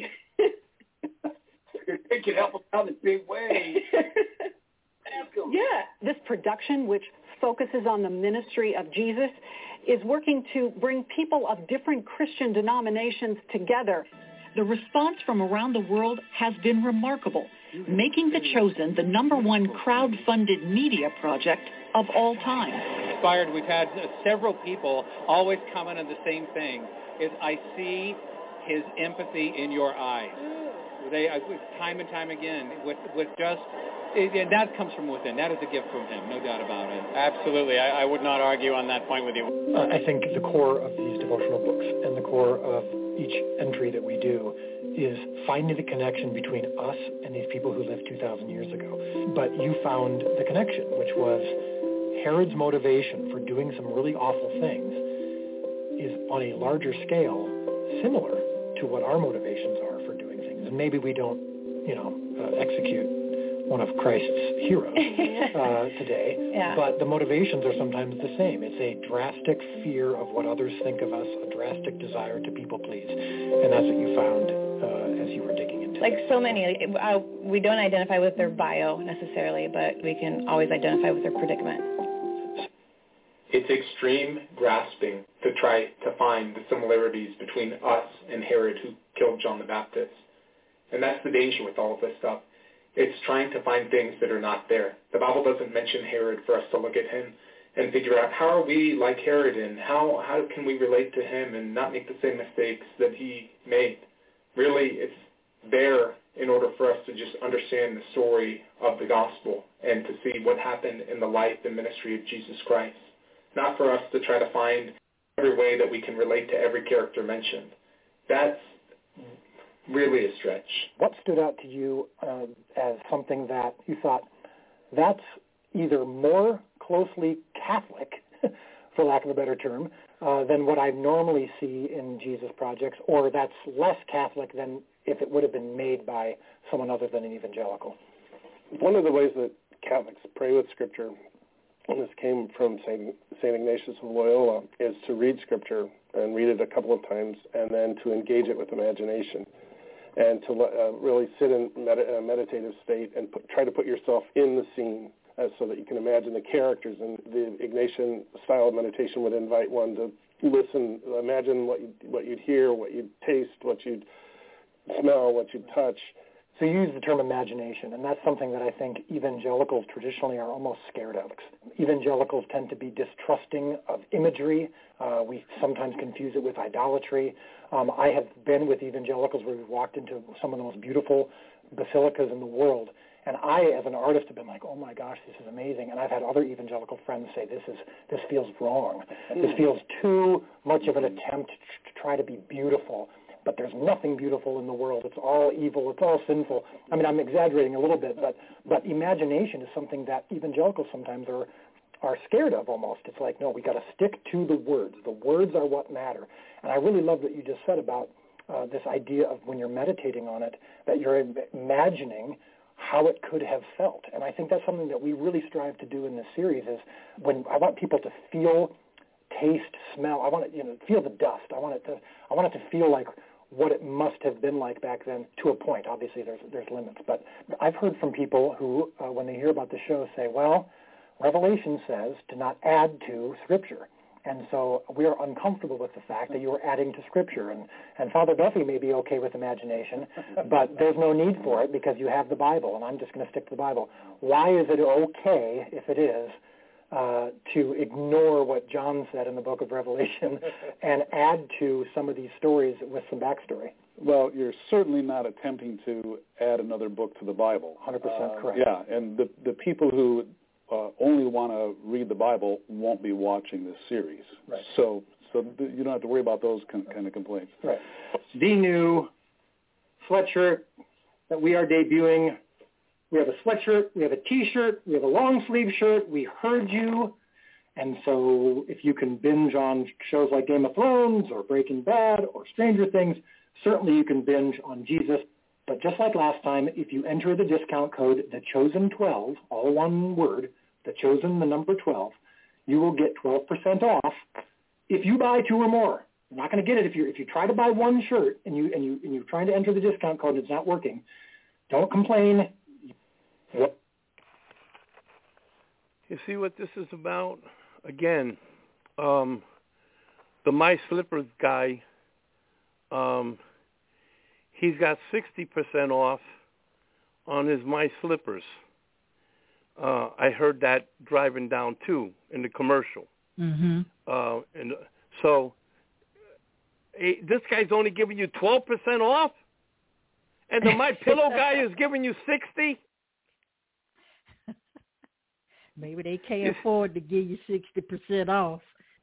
They can help us out in big ways. Yeah. This production, which focuses on the ministry of Jesus, is working to bring people of different Christian denominations together. The response from around the world has been remarkable, making The Chosen the #1 crowd-funded media project of all time. Inspired, we've had several people always comment on the same thing, is I see his empathy in your eyes. Time and time again, with just, and that comes from within. That is a gift from him, no doubt about it. Absolutely. I would not argue on that point with you. I think the core of these devotional books and the core of each entry that we do is finding the connection between us and these people who lived 2,000 years ago. But you found the connection, which was Herod's motivation for doing some really awful things is on a larger scale similar to what our motivations are for doing things. And maybe we don't, execute one of Christ's heroes today, but the motivations are sometimes the same. It's a drastic fear of what others think of us, a drastic desire to people please, and that's what you found as you were digging into Like this. so many, we don't identify with their bio necessarily, but we can always identify with their predicament. It's extreme grasping to try to find the similarities between us and Herod, who killed John the Baptist. And that's the danger with all of this stuff. It's trying to find things that are not there. The Bible doesn't mention Herod for us to look at him and figure out how are we like Herod and how can we relate to him and not make the same mistakes that he made. Really, it's there in order for us to just understand the story of the gospel and to see what happened in the life and ministry of Jesus Christ. Not for us to try to find every way that we can relate to every character mentioned. That's really a stretch. What stood out to you as something that you thought, that's either more closely Catholic, for lack of a better term, than what I normally see in Jesus projects, or that's less Catholic than if it would have been made by someone other than an evangelical? One of the ways that Catholics pray with Scripture, and this came from St. Ignatius of Loyola, is to read Scripture and read it a couple of times and then to engage it with imagination and to really sit in a meditative state and try to put yourself in the scene so that you can imagine the characters. And the Ignatian style of meditation would invite one to listen, imagine what you'd hear, what you'd taste, what you'd smell, what you'd touch. So you use the term imagination, and that's something that I think evangelicals traditionally are almost scared of. Evangelicals tend to be distrusting of imagery. We sometimes confuse it with idolatry. I have been with evangelicals where we've walked into some of the most beautiful basilicas in the world, and I, as an artist, have been like, oh my gosh, this is amazing. And I've had other evangelical friends say, this feels wrong. This feels too much of an attempt to try to be beautiful. But there's nothing beautiful in the world. It's all evil. It's all sinful. I mean, I'm exaggerating a little bit, but imagination is something that evangelicals sometimes are scared of almost. It's like, no, we got to stick to the words. The words are what matter. And I really love what you just said about this idea of when you're meditating on it, that you're imagining how it could have felt. And I think that's something that we really strive to do in this series is when I want people to feel, taste, smell. I want to feel the dust. I want it to feel like what it must have been like back then, to a point. Obviously, there's limits. But I've heard from people who, when they hear about the show, say, well, Revelation says to not add to Scripture. And so we are uncomfortable with the fact that you are adding to Scripture. And Father Duffy may be okay with imagination, but there's no need for it because you have the Bible, and I'm just going to stick to the Bible. Why is it okay, if it is, to ignore what John said in the book of Revelation and add to some of these stories with some backstory? Well, you're certainly not attempting to add another book to the Bible. 100% correct. Yeah, and the people who only want to read the Bible won't be watching this series. Right. So you don't have to worry about those kind of complaints. Right. The new sweatshirt that we are debuting. We have a sweatshirt, we have a T-shirt, we have a long-sleeve shirt. We heard you. And so if you can binge on shows like Game of Thrones or Breaking Bad or Stranger Things, certainly you can binge on Jesus. But just like last time, if you enter the discount code, TheChosen12, all one word, TheChosen, the number 12, you will get 12% off if you buy two or more. You're not going to get it if you try to buy one shirt and you're trying to enter the discount code and it's not working. Don't complain. Yep. You see what this is about? Again, the My Slippers guy, he's got 60% off on his My Slippers. I heard that driving down, too, in the commercial. Mm-hmm. And so this guy's only giving you 12% off? And the My Pillow guy is giving you 60%? Maybe they can't afford to give you 60% off.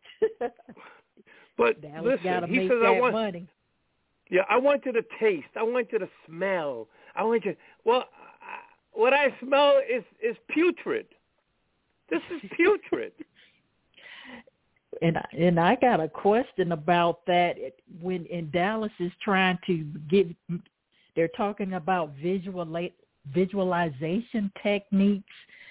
But Dallas listen, he make says, that money. Yeah, I want you to taste. I want you to smell. I want you. Well, what I smell is putrid. This is putrid. And I got a question about that. When in Dallas is trying to they're talking about visualization techniques.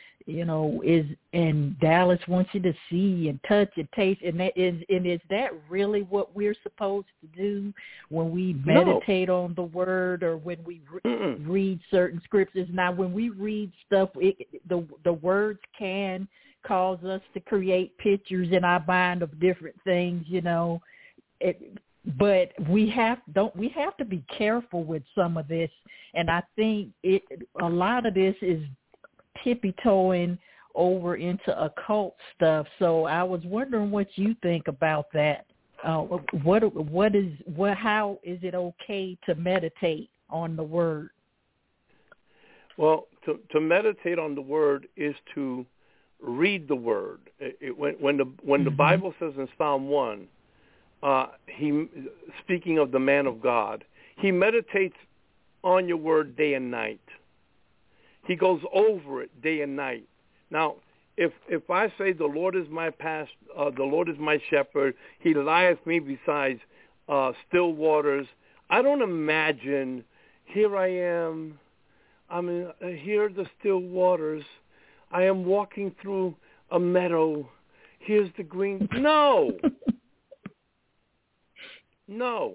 And Dallas wants you to see and touch and taste, and is that really what we're supposed to do when we meditate on the Word or when we read certain scriptures? Now, when we read stuff, the words can cause us to create pictures in our mind of different things, but we have to be careful with some of this, and I think a lot of this is tippy-toeing over into occult stuff. So I was wondering what you think about that. How is it okay to meditate on the Word? Well, to meditate on the Word is to read the Word. When the Bible says in Psalm 1, he, speaking of the man of God, he meditates on your Word day and night. He goes over it day and night. Now, if I say the Lord is my pastor, the Lord is my shepherd, he lieth me beside still waters, I don't imagine, here I am, here are the still waters, I am walking through a meadow, here's the green. No. No.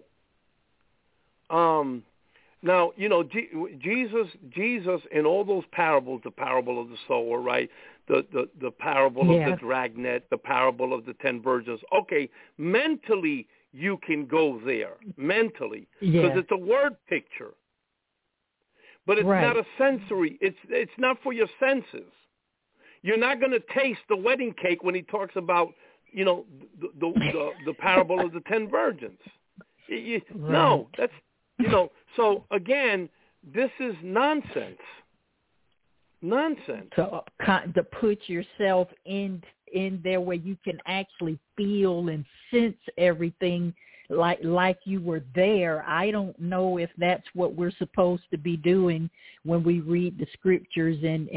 Now, Jesus in all those parables, the parable of the sower, right? The parable of the dragnet, the parable of the 10 virgins. Okay, mentally you can go there, mentally, because it's a word picture. But it's not a sensory. It's not for your senses. You're not going to taste the wedding cake when he talks about, the parable of the 10 virgins. No, that's. So again, this is nonsense. Nonsense. To put yourself in there where you can actually feel and sense everything like you were there. I don't know if that's what we're supposed to be doing when we read the scriptures and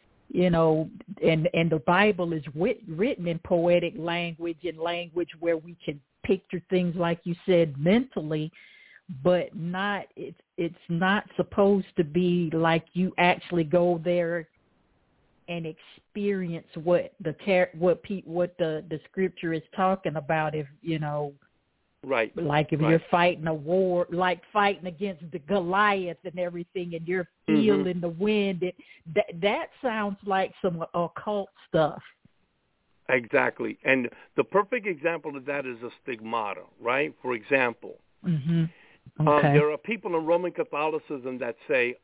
the Bible is written in poetic language and language where we can picture things, like you said, mentally. But it's not supposed to be like you actually go there and experience what the scripture is talking about. If right, like if you're fighting a war, like fighting against the Goliath and everything, and you're feeling the wind, that sounds like some occult stuff. Exactly, and the perfect example of that is a stigmata, right? For example. Okay. There are people in Roman Catholicism that say,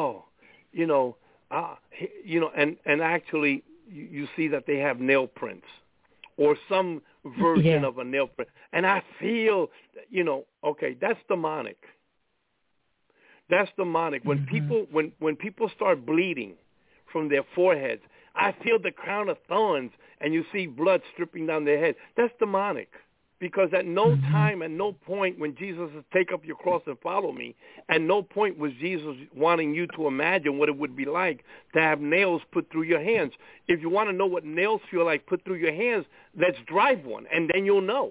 and actually you see that they have nail prints or some version of a nail print. And I feel, okay, that's demonic. That's demonic. When people start bleeding from their foreheads, I feel the crown of thorns and you see blood stripping down their head. That's demonic. Because at no time, at no point when Jesus says, take up your cross and follow me, at no point was Jesus wanting you to imagine what it would be like to have nails put through your hands. If you want to know what nails feel like put through your hands, let's drive one, and then you'll know.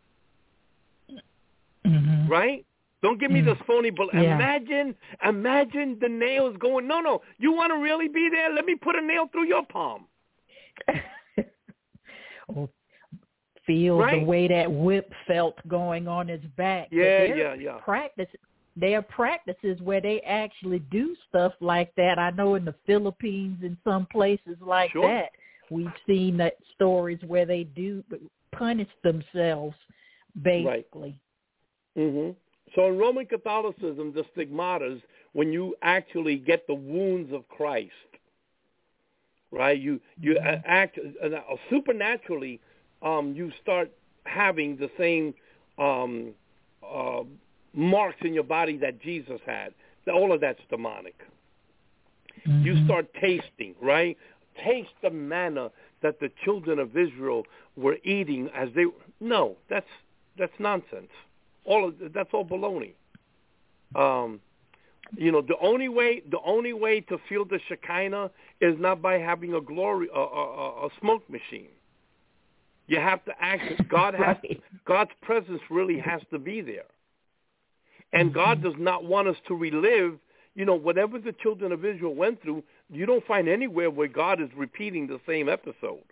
Right? Don't give me this phony, but imagine the nails going, no, you want to really be there? Let me put a nail through your palm. Feel the way that whip felt going on his back. Practice. There are practices where they actually do stuff like that. I know in the Philippines and some places like that, we've seen that stories where they do punish themselves, basically. Right. So in Roman Catholicism, the stigmatas, when you actually get the wounds of Christ, right? You act supernaturally. You start having the same marks in your body that Jesus had. All of that's demonic. You start tasting, right? Taste the manna that the children of Israel were eating as they. No, that's nonsense. That's all baloney. The only way to feel the Shekinah is not by having a smoke machine. You have to act. God has God's presence really has to be there. And God does not want us to relive, whatever the children of Israel went through. You don't find anywhere where God is repeating the same episode.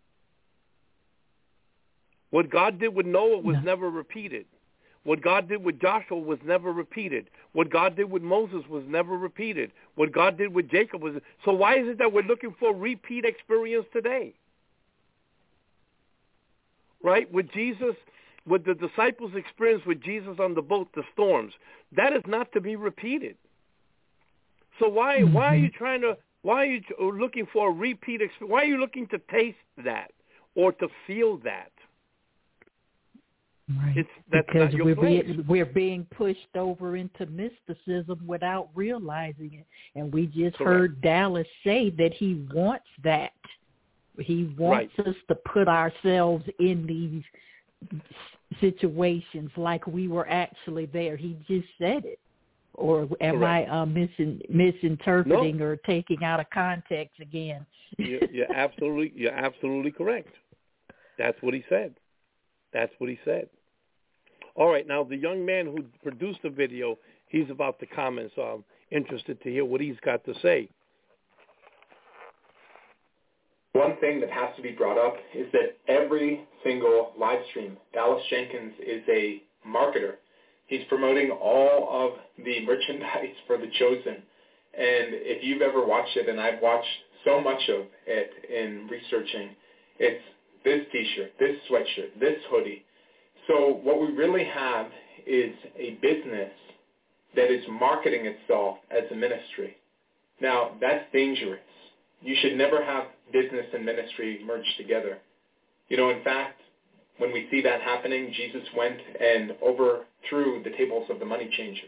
What God did with Noah was never repeated. What God did with Joshua was never repeated. What God did with Moses was never repeated. What God did with Jacob was... So why is it that we're looking for a repeat experience today? Right? With Jesus, with the disciples' experience with Jesus on the boat, the storms, that is not to be repeated. So why are you looking for a repeat experience? Why are you looking to taste that or to feel that? Right. Because we're being pushed over into mysticism without realizing it. And we just heard Dallas say that he wants that. He wants us to put ourselves in these situations like we were actually there. He just said it. Or am I misinterpreting or taking out of context again? You're absolutely correct. That's what he said. All right, now the young man who produced the video, he's about to comment, so I'm interested to hear what he's got to say. One thing that has to be brought up is that every single live stream, Dallas Jenkins is a marketer. He's promoting all of the merchandise for The Chosen. And if you've ever watched it, and I've watched so much of it in researching, it's this T-shirt, this sweatshirt, this hoodie. So what we really have is a business that is marketing itself as a ministry. Now, that's dangerous. You should never have business and ministry merged together. In fact, when we see that happening, Jesus went and overthrew the tables of the money changers.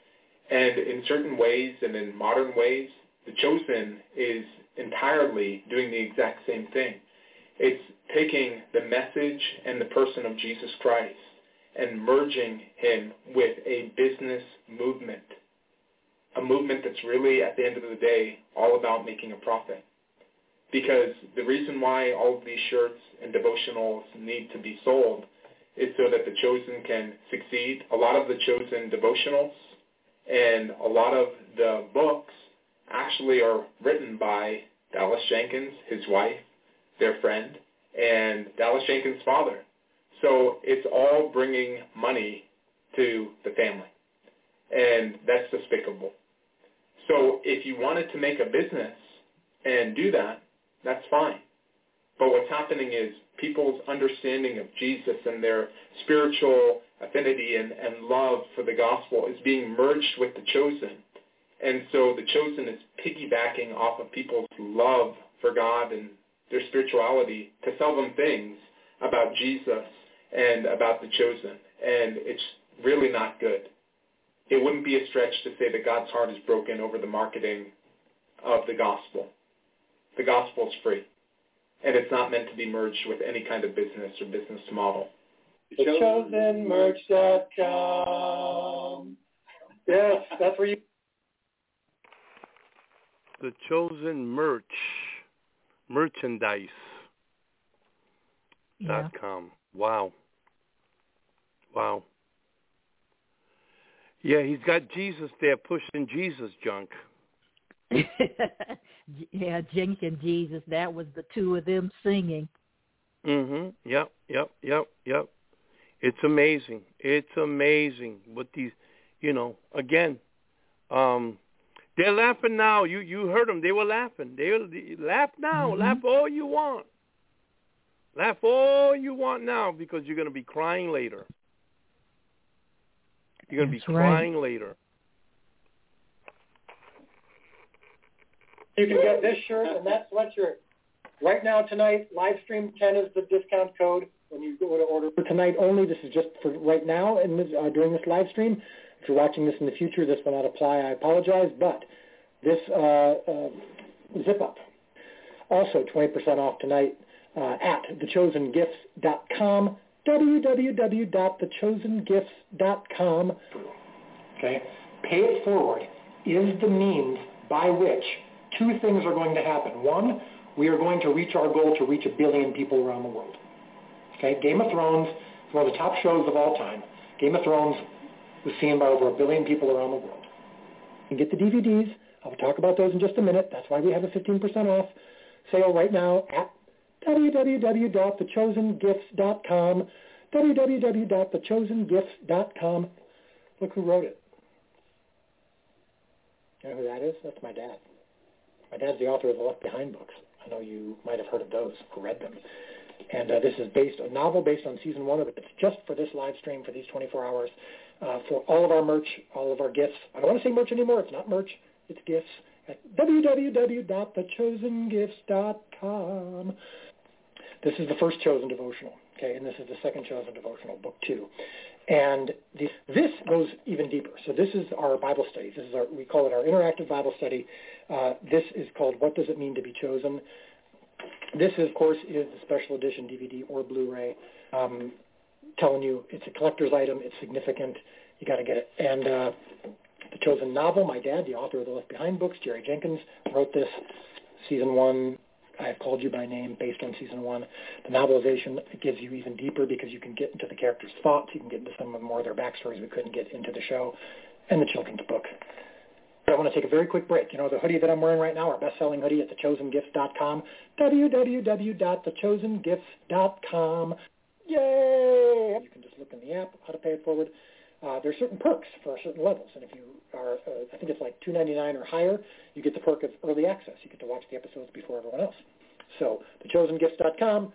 And in certain ways and in modern ways, The Chosen is entirely doing the exact same thing. It's taking the message and the person of Jesus Christ and merging him with a business movement, a movement that's really, at the end of the day, all about making a profit. Because the reason why all of these shirts and devotionals need to be sold is so that The Chosen can succeed. A lot of The Chosen devotionals and a lot of the books actually are written by Dallas Jenkins, his wife, their friend, and Dallas Jenkins' father. So it's all bringing money to the family. And that's despicable. So if you wanted to make a business and do that, that's fine. But what's happening is people's understanding of Jesus and their spiritual affinity and love for the gospel is being merged with The Chosen. And so The Chosen is piggybacking off of people's love for God and their spirituality to sell them things about Jesus and about The Chosen. And it's really not good. It wouldn't be a stretch to say that God's heart is broken over the marketing of the gospel. The gospel is free, and it's not meant to be merged with any kind of business or business model. TheChosenMerch.com. Yes, that's where you... The Chosen merchandise.com. Wow. Yeah, he's got Jesus there pushing Jesus junk. Yeah, Jink and Jesus, that was the two of them singing. Yep. It's amazing. What these, again, they're laughing now. You heard them. They were laughing. They laugh now. Laugh all you want. Laugh all you want now because you're going to be crying later. You're going to be crying later. You can get this shirt and that sweatshirt. Right now, tonight, live stream 10 is the discount code when you go to order. For tonight only, this is just for right now and during this live stream. If you're watching this in the future, this will not apply. I apologize, but this zip up. Also, 20% off tonight at thechosengifts.com, www.thechosengifts.com. Okay, Pay It Forward is the means by which two things are going to happen. One, we are going to reach our goal to reach 1 billion people around the world. Okay, Game of Thrones is one of the top shows of all time. Game of Thrones was seen by over 1 billion people around the world. You can get the DVDs. I'll talk about those in just a minute. That's why we have a 15% off sale right now at www.thechosengifts.com. www.thechosengifts.com. Look who wrote it. You know who that is? That's my dad. My dad's the author of the Left Behind books. I know you might have heard of those or read them. And this is a novel based on season 1 of it. It's just for this live stream for these 24 hours. For all of our merch, all of our gifts. I don't want to say merch anymore. It's not merch. It's gifts at www.thechosengifts.com. This is the first chosen devotional, okay, and this is the second chosen devotional, book 2. And this goes even deeper. So this is our Bible study. This is we call it our interactive Bible study. This is called What Does It Mean to Be Chosen? This, of course, is the special edition DVD or Blu-ray. Telling you it's a collector's item. It's significant. You got to get it. And the chosen novel, my dad, the author of the Left Behind books, Jerry Jenkins, wrote this. Season 1, I Have Called You by Name, based on season 1. The novelization, it gives you even deeper because you can get into the characters' thoughts. You can get into some of more of their backstories we couldn't get into the show. And the children's book. I want to take a very quick break. You know, the hoodie that I'm wearing right now, our best-selling hoodie at thechosengifts.com, www.thechosengifts.com. Yay! You can just look in the app, how to pay it forward. There are certain perks for certain levels, and if you are, I think it's like $2.99 or higher, you get the perk of early access. You get to watch the episodes before everyone else. So, thechosengifts.com,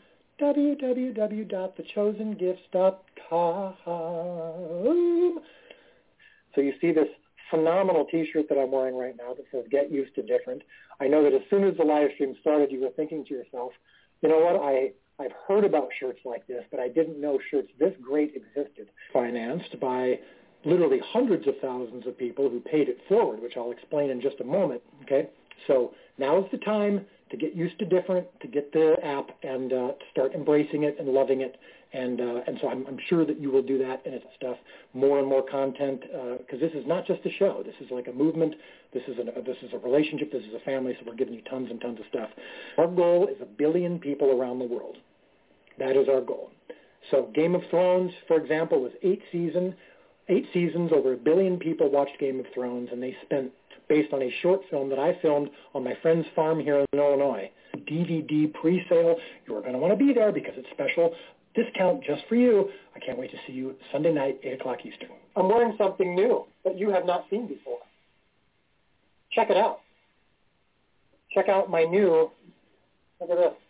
www.thechosengifts.com. So you see this phenomenal T-shirt that I'm wearing right now that says "Get Used to Different." I know that as soon as the live stream started, you were thinking to yourself, you know what, I've heard about shirts like this, but I didn't know shirts this great existed. Financed by literally hundreds of thousands of people who paid it forward, which I'll explain in just a moment, okay? So now is the time to get used to different, to get the app and start embracing it and loving it. And so I'm sure that you will do that and it's stuff, more and more content, because this is not just a show. This is like a movement. This is a relationship. This is a family, so we're giving you tons and tons of stuff. Our goal is 1 billion people around the world. That is our goal. So Game of Thrones, for example, was 8 seasons. 8 seasons, over 1 billion people watched Game of Thrones, and they spent, based on a short film that I filmed on my friend's farm here in Illinois, DVD pre-sale. You're going to want to be there because it's special. Discount just for you. I can't wait to see you Sunday night, 8 o'clock Eastern. I'm wearing something new that you have not seen before. Check it out. Check out my new, look at this.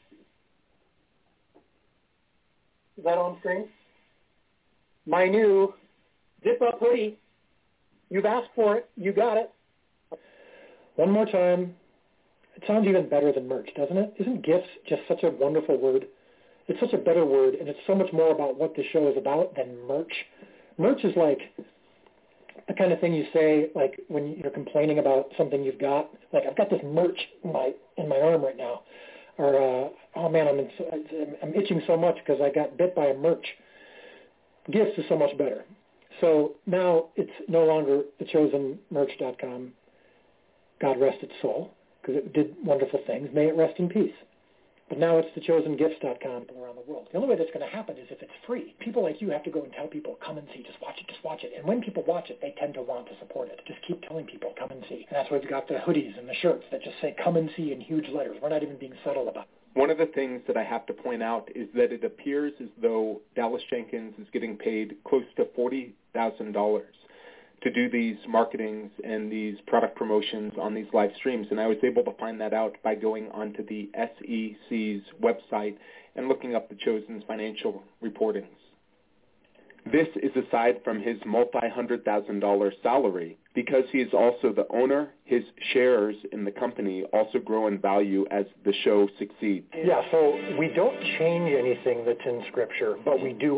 Is that on screen? My new zip-up hoodie. You've asked for it. You got it. One more time. It sounds even better than merch, doesn't it? Isn't gifts just such a wonderful word? It's such a better word, and it's so much more about what the show is about than merch. Merch is like the kind of thing you say, like when you're complaining about something you've got. Like, I've got this merch in my arm right now. Or, oh man, I'm itching so much because I got bit by a merch. Gifts is so much better. So now it's no longer thechosenmerch.com. God rest its soul, because it did wonderful things. May it rest in peace. But now it's thechosengifts.com around the world. The only way that's going to happen is if it's free. People like you have to go and tell people, come and see, just watch it. And when people watch it, they tend to want to support it. Just keep telling people, come and see. And that's why we've got the hoodies and the shirts that just say, come and see in huge letters. We're not even being subtle about it. One of the things that I have to point out is that it appears as though Dallas Jenkins is getting paid close to $40,000 to do these marketings and these product promotions on these live streams. And I was able to find that out by going onto the SEC's website and looking up the Chosen's financial reportings. This is aside from his multi-$100,000 salary, because he is also the owner. His shares in the company also grow in value as the show succeeds. Yeah, so we don't change anything that's in Scripture, but we do.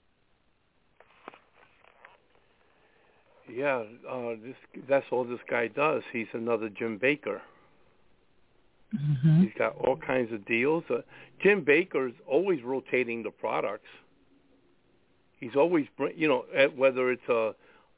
Yeah, that's all this guy does. He's another Jim Bakker. Mm-hmm. He's got all kinds of deals. Jim Bakker's always rotating the products. He's always, whether it's a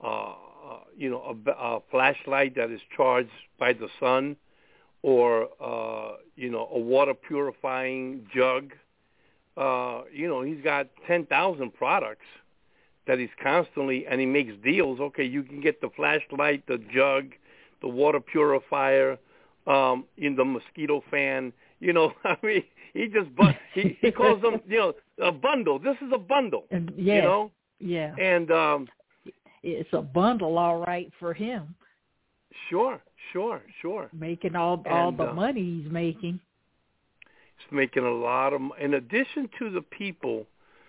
flashlight that is charged by the sun, or a water purifying jug, he's got 10,000 products that he's constantly, and he makes deals. Okay, you can get the flashlight, the jug, the water purifier, in the mosquito fan. I mean, he just he calls them, a bundle. This is a bundle. And yeah. And it's a bundle, all right, for him. Sure. Making all the money he's making. He's making a lot of. In addition to the people,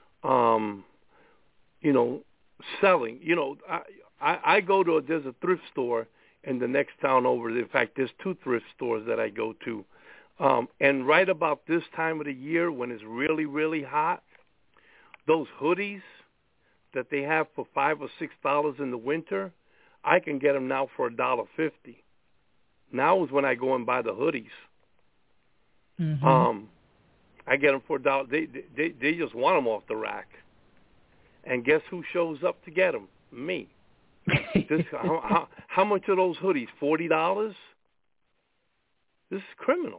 selling. I go to there's a thrift store in the next town over. In fact, there's 2 thrift stores that I go to. And right about this time of the year when it's really, really hot, those hoodies that they have for $5 or $6 in the winter, I can get them now for $1.50. Now is when I go and buy the hoodies. Mm-hmm. I get them for $1. They just want them off the rack. And guess who shows up to get them? Me. How much are those hoodies? $40? This is criminal.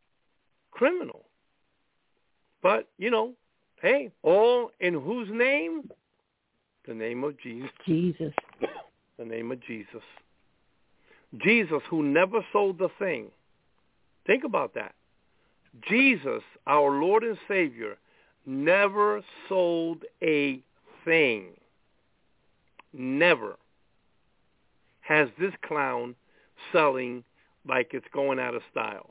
But, hey, all in whose name? The name of Jesus. The name of Jesus. Jesus, who never sold a thing. Think about that. Jesus, our Lord and Savior, never sold a thing. Never has this clown selling like it's going out of style.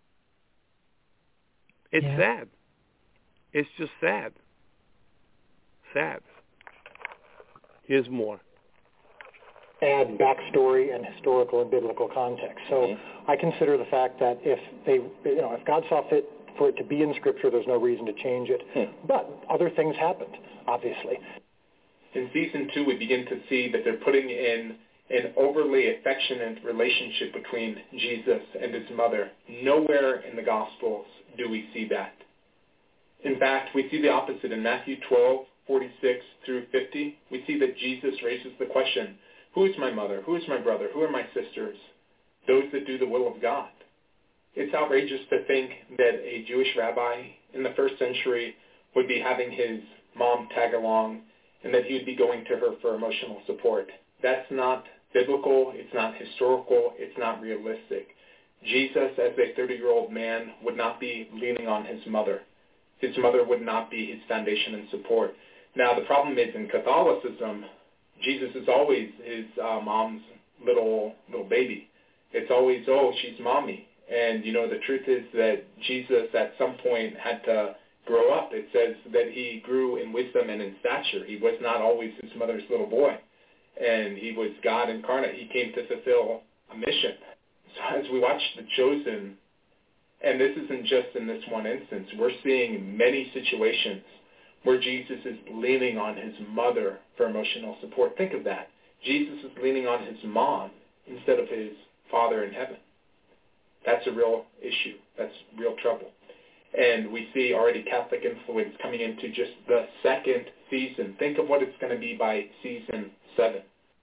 It's sad. It's just sad. Sad. Here's more. Add backstory and historical and biblical context. So I consider the fact that if God saw fit for it to be in Scripture, there's no reason to change it. But other things happened, obviously. In season 2, we begin to see that they're putting in an overly affectionate relationship between Jesus and his mother. Nowhere in the Gospels do we see that. In fact, we see the opposite in Matthew 12:46 through 50. We see that Jesus raises the question, who is my mother? Who is my brother? Who are my sisters? Those that do the will of God. It's outrageous to think that a Jewish rabbi in the first century would be having his mom tag along and that he would be going to her for emotional support. That's not biblical. It's not historical. It's not realistic. Jesus, as a 30-year-old man, would not be leaning on his mother. His mother would not be his foundation and support. Now, the problem is in Catholicism, Jesus is always his mom's little baby. It's always, she's mommy. And, the truth is that Jesus at some point had to grow up. It says that he grew in wisdom and in stature. He was not always his mother's little boy. And he was God incarnate. He came to fulfill a mission. So as we watch The Chosen, and this isn't just in this one instance, we're seeing many situations where Jesus is leaning on his mother for emotional support. Think of that. Jesus is leaning on his mom instead of his Father in heaven. That's a real issue. That's real trouble. And we see already Catholic influence coming into just the second season. Think of what it's going to be by season 7.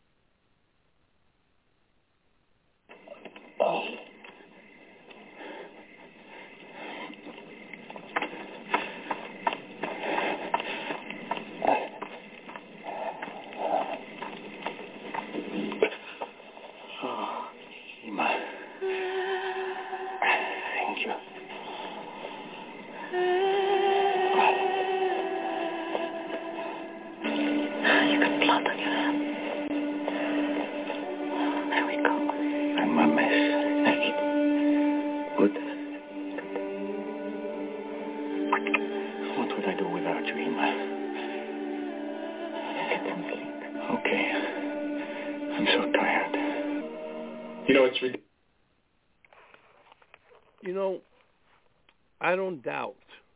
Oh. I don't doubt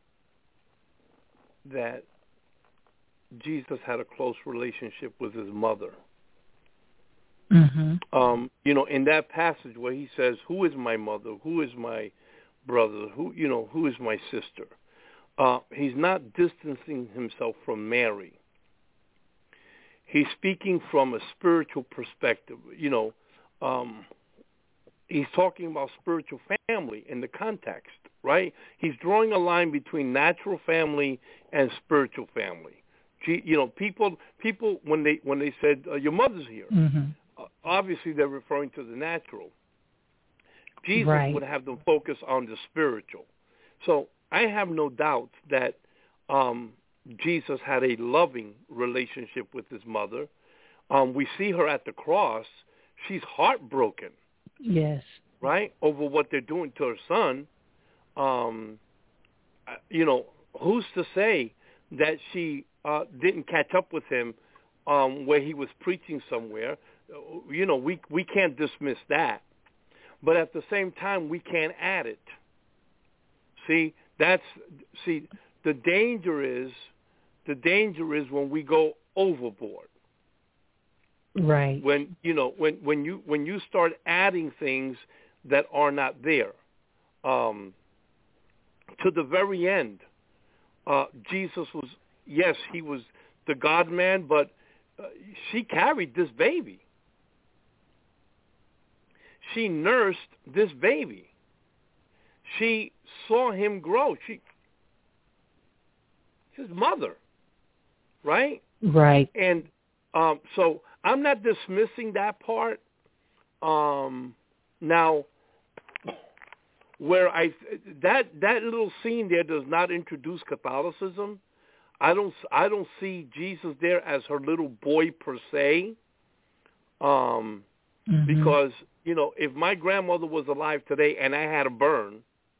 that Jesus had a close relationship with his mother. Mm-hmm. In that passage where he says, who is my mother? Who is my brother? Who is my sister? He's not distancing himself from Mary. He's speaking from a spiritual perspective. He's talking about spiritual family in the context. right? He's drawing a line between natural family and spiritual family. People when they said your mother's here, obviously they're referring to the natural. Jesus would have them focus on the spiritual. So I have no doubt that Jesus had a loving relationship with his mother. We see her at the cross. She's heartbroken. Yes. Right? Over what they're doing to her son. Who's to say that she didn't catch up with him where he was preaching somewhere? We can't dismiss that. But at the same time, we can't add it. The danger is when we go overboard. Right. When you start adding things that are not there. To the very end, Jesus was, yes, he was the God-man, but she carried this baby. She nursed this baby. She saw him grow. She's his mother, right? Right. And so I'm not dismissing that part. Now, where that little scene there does not introduce Catholicism. I don't see Jesus there as her little boy per se. Because if my grandmother was alive today and I had a burn,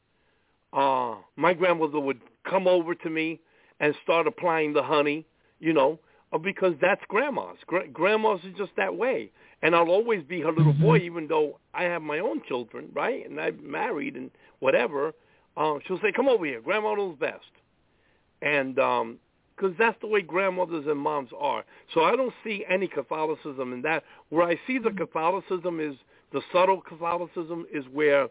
my grandmother would come over to me and start applying the honey, because that's grandma's. Grandma's is just that way. And I'll always be her little boy, even though I have my own children, right? And I'm married and whatever. She'll say, come over here. Grandma knows best. And because that's the way grandmothers and moms are. So I don't see any Catholicism in that. Where I see the Catholicism is, the subtle Catholicism is where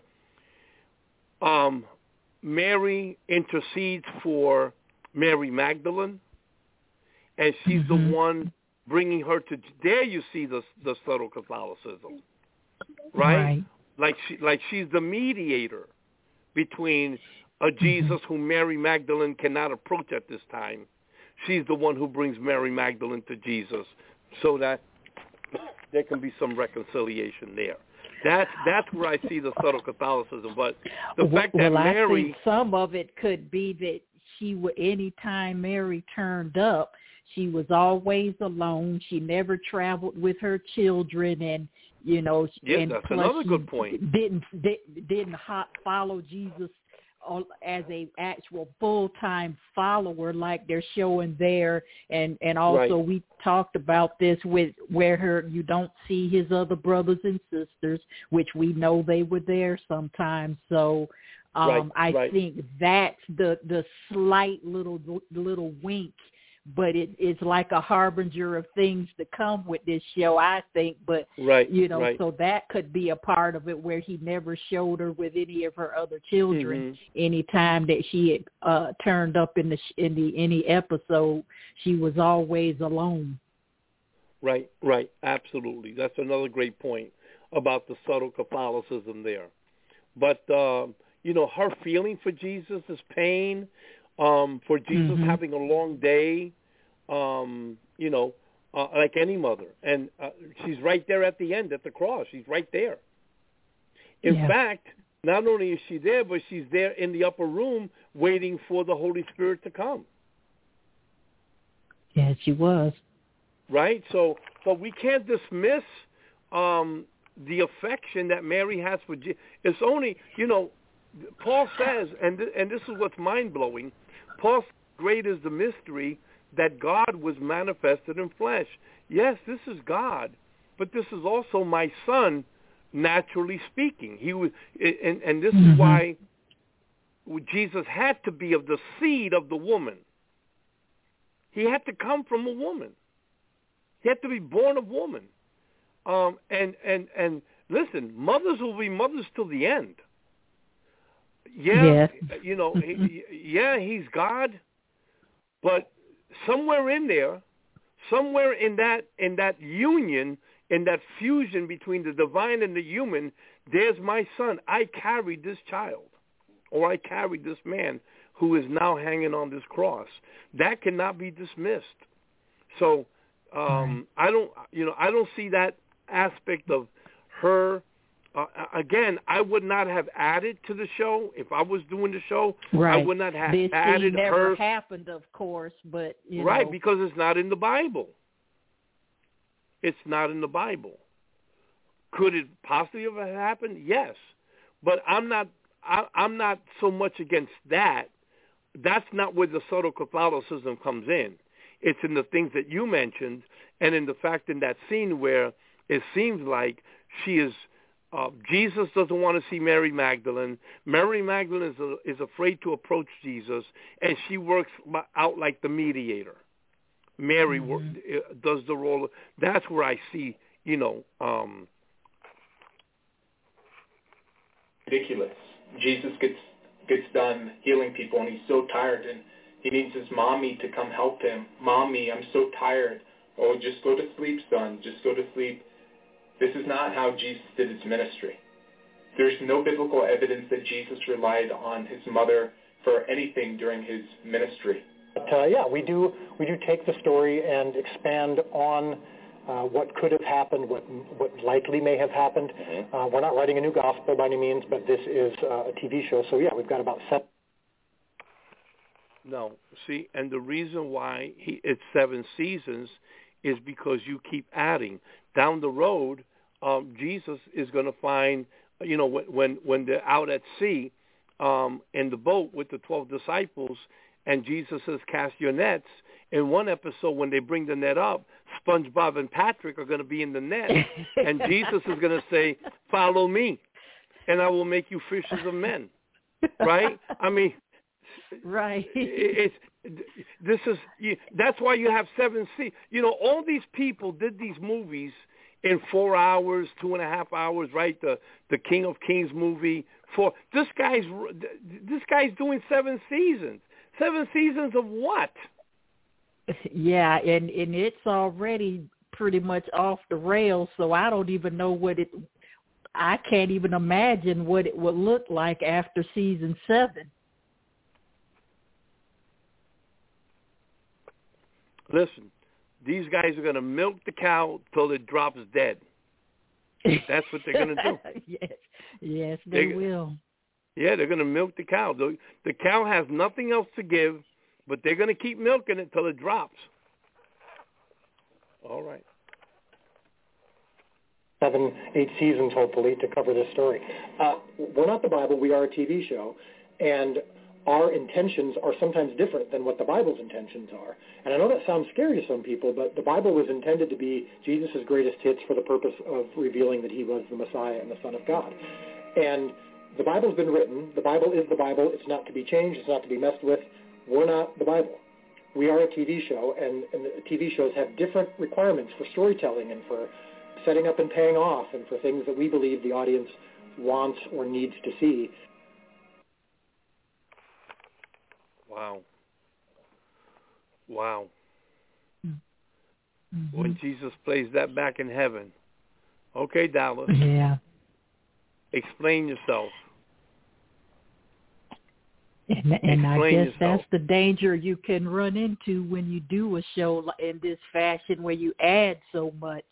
Mary intercedes for Mary Magdalene, and she's the one bringing her to. There you see the subtle Catholicism, right? Like she's the mediator between a Jesus whom Mary Magdalene cannot approach at this time. She's the one who brings Mary Magdalene to Jesus, so that there can be some reconciliation there. That's where I see the subtle Catholicism. But the fact that Mary, I think some of it could be that anytime Mary turned up, she was always alone. She never traveled with her children, and and that's plus another good point. Didn't follow Jesus as a actual full-time follower like they're showing there, and also we talked about this with where you don't see his other brothers and sisters, which we know they were there sometimes. So I think that's the slight little wink, but it's like a harbinger of things to come with this show, I think. But so that could be a part of it, where he never showed her with any of her other children. Anytime that she had turned up in any episode, she was always alone. Right, absolutely. That's another great point about the subtle Catholicism there. But her feeling for Jesus is pain. For Jesus having a long day, like any mother. And she's right there at the end, at the cross. She's right there. In fact, not only is she there, but she's there in the upper room waiting for the Holy Spirit to come. Yeah, she was. Right? So, but we can't dismiss the affection that Mary has for Jesus. It's only, Paul says, and this is what's mind-blowing, Paul says, great is the mystery that God was manifested in flesh. Yes, this is God, but this is also my son, naturally speaking. He was, and this is why Jesus had to be of the seed of the woman. He had to come from a woman. He had to be born of woman. And listen, mothers will be mothers till the end. Yeah, he's God, but somewhere in there, somewhere in that union, in that fusion between the divine and the human, there's my son. I carried this child or I carried this man who is now hanging on this cross. That cannot be dismissed. So I don't see that aspect of her. Again, I would not have added to the show if I was doing the show. Right. I would not have this added never her. happened, of course, but right, because it's not in the Bible. It's not in the Bible. Could it possibly have happened? Yes, but I'm not so much against that. That's not where the subtle Catholicism comes in. It's in the things that you mentioned, and in the fact in that scene where it seems like she is. Jesus doesn't want to see Mary Magdalene. Mary Magdalene is afraid to approach Jesus, and she works out like the mediator. Mary does the role. That's where I see, ridiculous. Jesus gets done healing people, and he's so tired, and he needs his mommy to come help him. Mommy, I'm so tired. Oh, just go to sleep, son. Just go to sleep. This is not how Jesus did his ministry. There's no biblical evidence that Jesus relied on his mother for anything during his ministry. But we do take the story and expand on what could have happened, what likely may have happened. We're not writing a new gospel by any means, but this is a TV show. So we've got about 7. No, see, and the reason why it's 7 seasons is because you keep adding. Down the road, Jesus is going to find, when they're out at sea in the boat with the 12 disciples, and Jesus says, cast your nets. In one episode, when they bring the net up, SpongeBob and Patrick are going to be in the net, and Jesus is going to say, follow me, and I will make you fishers of men. Right? I mean, right. That's why you have 7 seasons. All these people did these movies in 4 hours, 2.5 hours, right? The King of Kings movie. This guy's doing 7 seasons. 7 seasons of what? Yeah, and it's already pretty much off the rails, so I don't even know I can't even imagine what it would look like after season 7. Listen, these guys are going to milk the cow till it drops dead. That's what they're going to do. Yes, they will. Yeah, they're going to milk the cow. The cow has nothing else to give, but they're going to keep milking it till it drops. All right. 7, 8 seasons, hopefully, to cover this story. We're not the Bible. We are a TV show, and our intentions are sometimes different than what the Bible's intentions are. And I know that sounds scary to some people, but the Bible was intended to be Jesus' greatest hits for the purpose of revealing that he was the Messiah and the Son of God. And the Bible's been written. The Bible is the Bible. It's not to be changed. It's not to be messed with. We're not the Bible. We are a TV show, and TV shows have different requirements for storytelling and for setting up and paying off and for things that we believe the audience wants or needs to see. Wow. When Jesus plays that back in heaven. Okay, Dallas. Yeah. Explain yourself. And I guess that's the danger you can run into when you do a show in this fashion where you add so much.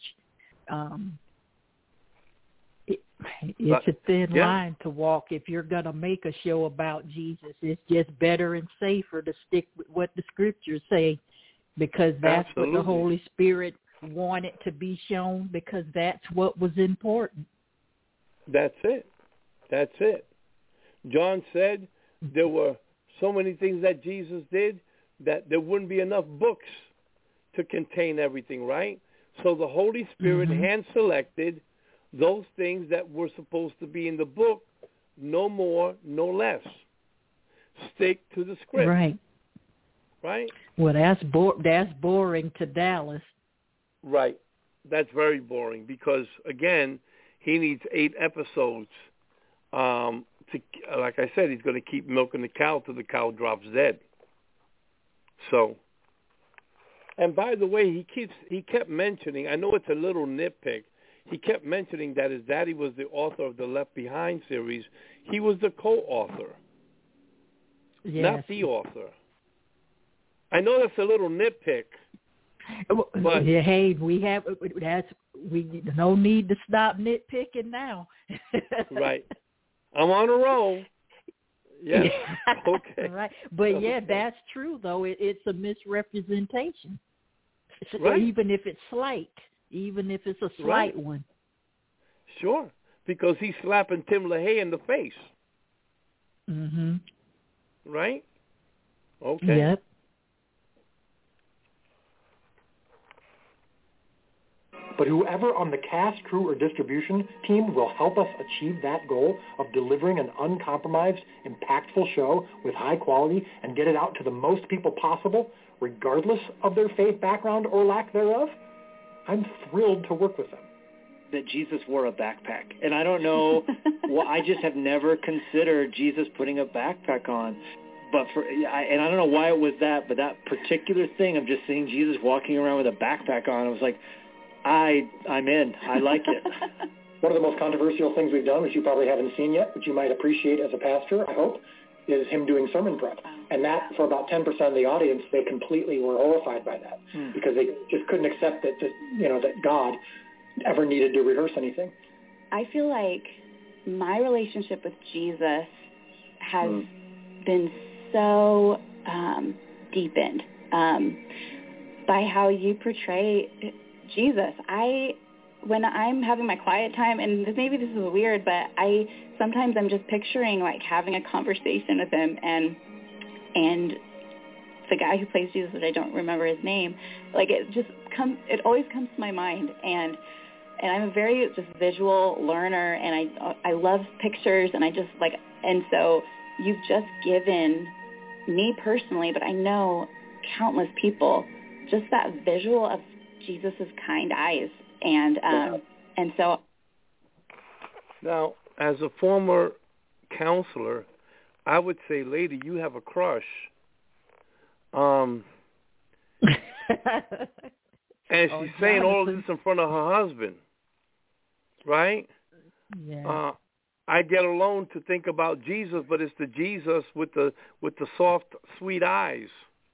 It's a thin line to walk if you're going to make a show about Jesus. It's just better and safer to stick with what the scriptures say, because that's what the Holy Spirit wanted to be shown, because that's what was important. That's it. John said there were so many things that Jesus did that there wouldn't be enough books to contain everything, right? So the Holy Spirit hand-selected those things that were supposed to be in the book, no more, no less. Stick to the script. Right? Well, that's boring to Dallas. Right. That's very boring because, again, he needs 8 episodes. Like I said, he's going to keep milking the cow till the cow drops dead. So, and by the way, he kept mentioning, I know it's a little nitpick, he kept mentioning that his daddy was the author of the Left Behind series. He was the co-author. not the author. I know that's a little nitpick, but hey, we no need to stop nitpicking now. Right, I'm on a roll. Yes. Okay. Right, but yeah, that's true though. It's a misrepresentation, right. Even if it's slight, even if it's a slight one. Sure, because he's slapping Tim LaHaye in the face. Mm-hmm. Right? Okay. Yep. But whoever on the cast, crew, or distribution team will help us achieve that goal of delivering an uncompromised, impactful show with high quality and get it out to the most people possible, regardless of their faith background or lack thereof, I'm thrilled to work with them. That Jesus wore a backpack. And I don't know, I just have never considered Jesus putting a backpack on. But I don't know why it was that, but that particular thing of just seeing Jesus walking around with a backpack on, I was like, I'm in. I like it. One of the most controversial things we've done, which you probably haven't seen yet, which you might appreciate as a pastor, I hope, is him doing sermon prep. And that, for about 10% of the audience, they completely were horrified by that because they just couldn't accept that God ever needed to rehearse anything. I feel like my relationship with Jesus has been so deepened by how you portray Jesus. When I'm having my quiet time, and maybe this is weird, but sometimes I'm just picturing like having a conversation with him, and the guy who plays Jesus, that I don't remember his name, like it always comes to my mind, and I'm a very just visual learner, and I love pictures, and and so you've just given me personally, but I know countless people, just that visual of Jesus's kind eyes, and so. Now, as a former counselor, I would say, lady, you have a crush. And she's saying all this in front of her husband, right? Yeah. I get alone to think about Jesus, but it's the Jesus with the soft, sweet eyes.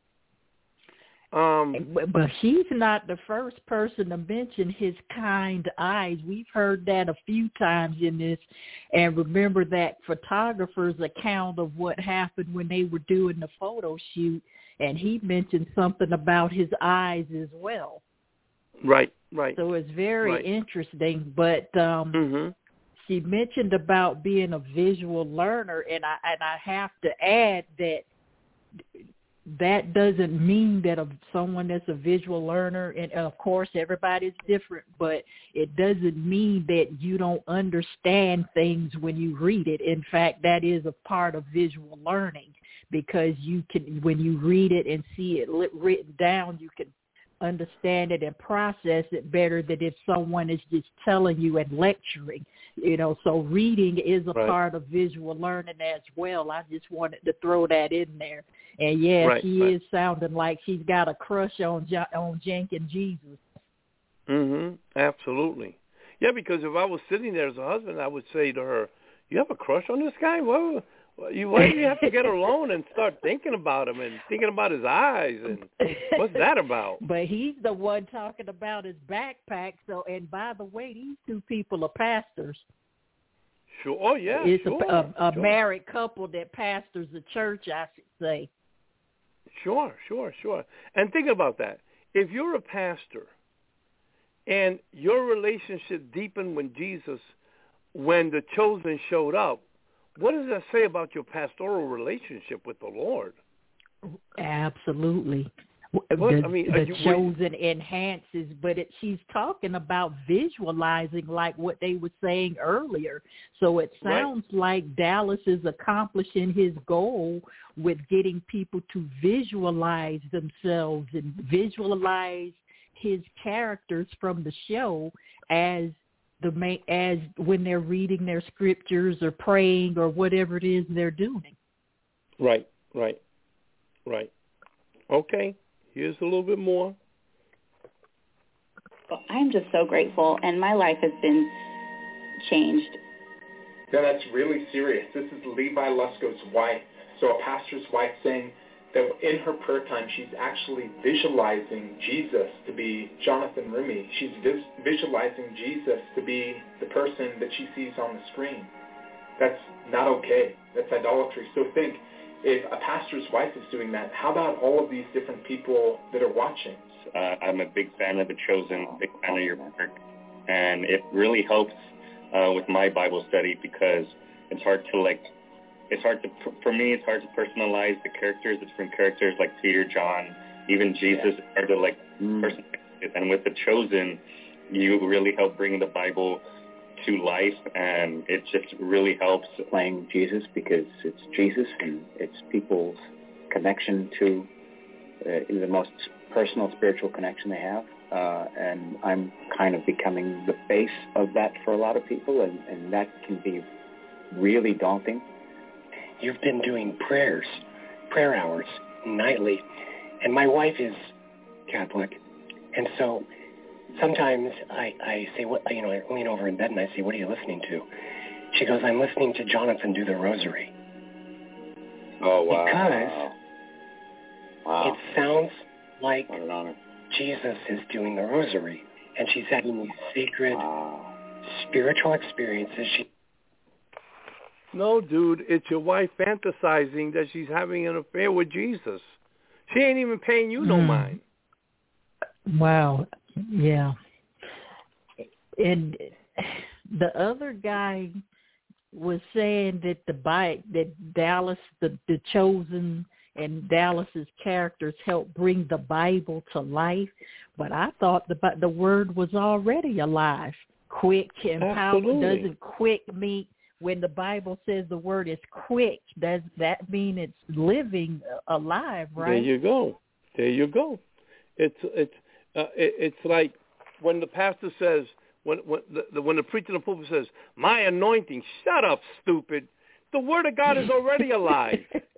But he's not the first person to mention his kind eyes. We've heard that a few times in this, and remember that photographer's account of what happened when they were doing the photo shoot, and he mentioned something about his eyes as well. Right. So it's very interesting, but she mentioned about being a visual learner, and I have to add that doesn't mean that someone that's a visual learner, and of course everybody's different, but it doesn't mean that you don't understand things when you read it. In fact, that is a part of visual learning, because you can, when you read it and see it written down, you can understand it and process it better than if someone is just telling you and lecturing. So reading is a part of visual learning as well. I just wanted to throw that in there. And she is sounding like she's got a crush on Jenkins Jesus. Absolutely. Yeah, because if I was sitting there as a husband, I would say to her, "You have a crush on this guy? Why do you have to get alone and start thinking about him and thinking about his eyes? And what's that about?" But he's the one talking about his backpack. So, and by the way, these two people are pastors. Sure. Oh, yeah. It's a married couple that pastors the church, I should say. Sure. And think about that. If you're a pastor and your relationship deepened when the chosen showed up, what does that say about your pastoral relationship with the Lord? Absolutely. The chosen enhances, but she's talking about visualizing, like what they were saying earlier. So it sounds like Dallas is accomplishing his goal with getting people to visualize themselves and visualize his characters from the show as when they're reading their scriptures or praying or whatever it is they're doing. Right. Okay. Here's a little bit more. Well, I'm just so grateful, and my life has been changed. Yeah, that's really serious. This is Levi Lusko's wife. So a pastor's wife saying that in her prayer time, she's actually visualizing Jesus to be Jonathan Rumi. She's visualizing Jesus to be the person that she sees on the screen. That's not okay. That's idolatry. So think, if a pastor's wife is doing that, how about all of these different people that are watching? I'm a big fan of The Chosen, big fan of your work, and it really helps with my Bible study because it's hard to for me, it's hard to personalize the characters, the different characters like Peter, John, even Jesus. It's hard to personalize it. And with The Chosen, you really help bring the Bible to life, and it just really helps. Playing Jesus because it's Jesus and it's people's connection to the most personal spiritual connection they have. And I'm kind of becoming the face of that for a lot of people, and that can be really daunting. You've been doing prayer hours nightly, and my wife is Catholic, and so sometimes I say, I lean over in bed and I say, what are you listening to? She goes, I'm listening to Jonathan do the rosary. Oh, wow. Because it sounds like Jesus is doing the rosary, and she's having these sacred spiritual experiences. No, dude, it's your wife fantasizing that she's having an affair with Jesus. She ain't even paying you no mind. Wow. Yeah. And the other guy was saying that that Dallas, the Chosen, and Dallas's characters help bring the Bible to life, but I thought the word was already alive. Quick and powerful. Doesn't quick mean, when the Bible says the word is quick, does that mean it's living, alive, right? There you go. It's like when the pastor says, when the preacher in the pulpit says, my anointing, shut up, stupid. The word of God is already alive.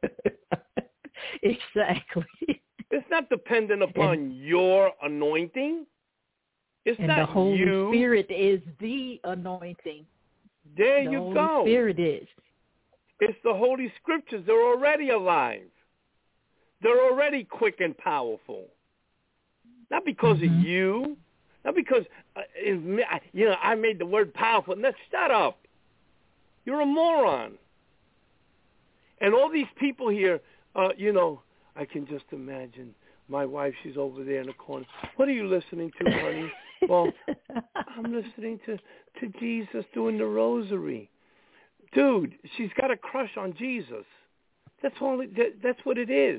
Exactly. It's not dependent upon your anointing. It's not the Holy you. Spirit is the anointing. There you go. The Holy Spirit is. It's the Holy Scriptures. They're already alive. They're already quick and powerful. Not because of you. Not because, I made the word powerful. No, shut up. You're a moron. And all these people here, I can just imagine my wife, she's over there in the corner. What are you listening to, honey? Well, I'm listening to Jesus doing the rosary. Dude, she's got a crush on Jesus. That's what it is.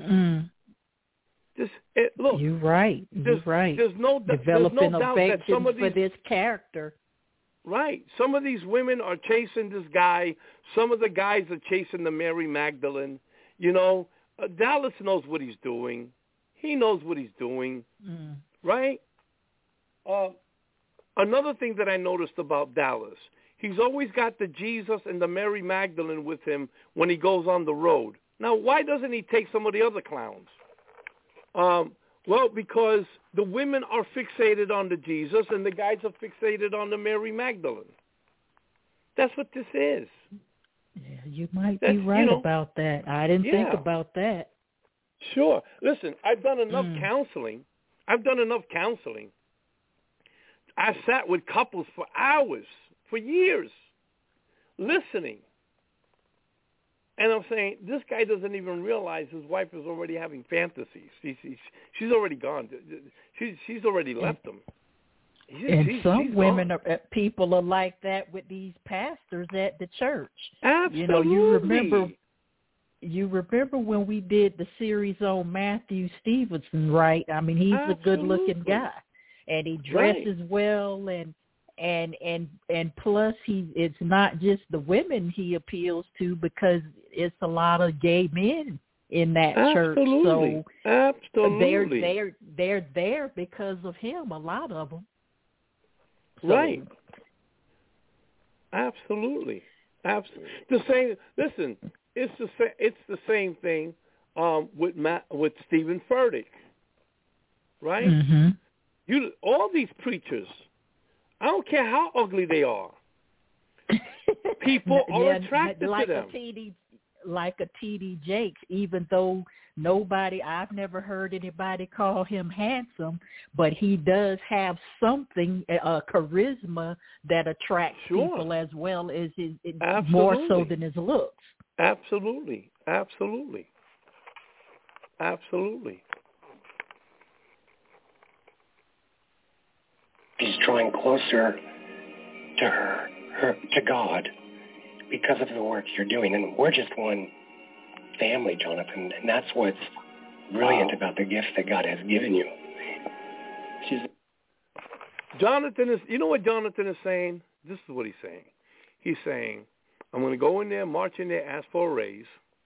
Look, you're right. There's no developing doubt that some of these, for this character. Right. Some of these women are chasing this guy. Some of the guys are chasing the Mary Magdalene. Dallas knows what he's doing. He knows what he's doing. Right? Another thing that I noticed about Dallas, he's always got the Jesus and the Mary Magdalene with him when he goes on the road. Now, why doesn't he take some of the other clowns? Well, because the women are fixated on the Jesus and the guys are fixated on the Mary Magdalene. That's what this is. Yeah, you might be right about that. I didn't think about that. Sure. Listen, I've done enough counseling. I sat with couples for hours, for years, listening. And I'm saying, this guy doesn't even realize his wife is already having fantasies. She's already gone. She's already left him. Some women, people are like that with these pastors at the church. Absolutely. You remember when we did the series on Matthew Stevenson, right? I mean, he's a good-looking guy, and he dresses well, and plus it's not just the women he appeals to, because it's a lot of gay men in that church. So absolutely, they're there because of him. A lot of them. So, right. Absolutely. The same. Listen, it's the same thing with Stephen Furtick, right? All these preachers, I don't care how ugly they are, people are attracted to them. like a T.D. Jakes, even though I've never heard anybody call him handsome, but he does have something, charisma that attracts people as well as more so than his looks. Absolutely. He's drawing closer to her, to God, because of the work you're doing. And we're just one family, Jonathan, and that's what's brilliant about the gift that God has given you. Jonathan is, you know what Jonathan is saying? This is what he's saying. He's saying, I'm going to go in there, march in there, ask for a raise.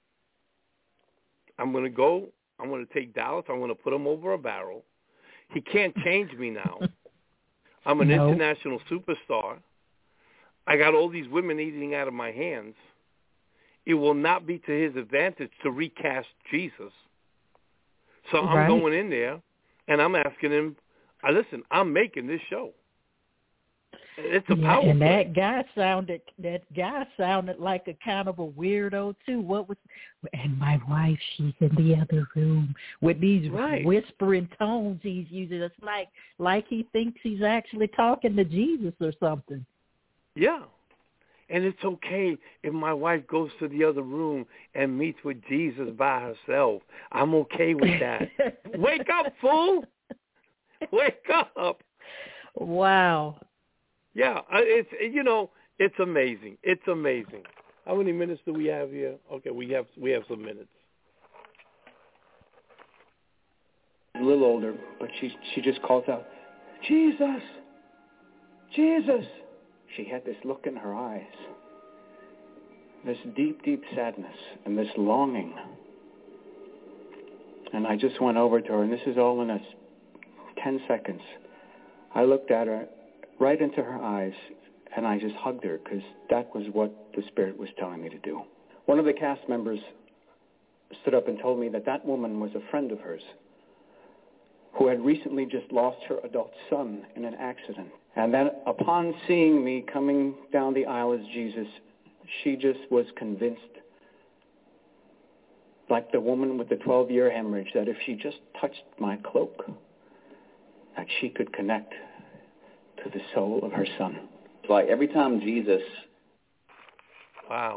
I'm going to take Dallas, I'm going to put him over a barrel. He can't change me now. I'm an international superstar. I got all these women eating out of my hands. It will not be to his advantage to recast Jesus. So I'm going in there, and I'm asking him, listen, I'm making this show. It's a power and play. that guy sounded like a kind of a weirdo too. And my wife, she's in the other room with these whispering tones he's using. It's like he thinks he's actually talking to Jesus or something. Yeah. And it's okay if my wife goes to the other room and meets with Jesus by herself. I'm okay with that. Wake up, fool! Wake up! Wow. Yeah, it's amazing. It's amazing. How many minutes do we have here? Okay, we have some minutes. A little older, but she just calls out, Jesus! Jesus! She had this look in her eyes, this deep, deep sadness and this longing. And I just went over to her, and this is all in 10 seconds. I looked at her right into her eyes, and I just hugged her because that was what the Spirit was telling me to do. One of the cast members stood up and told me that woman was a friend of hers who had recently just lost her adult son in an accident. And then upon seeing me coming down the aisle as Jesus, she just was convinced, like the woman with the 12-year hemorrhage, that if she just touched my cloak, that she could connect to the soul of her son. It's like every time Jesus... Wow.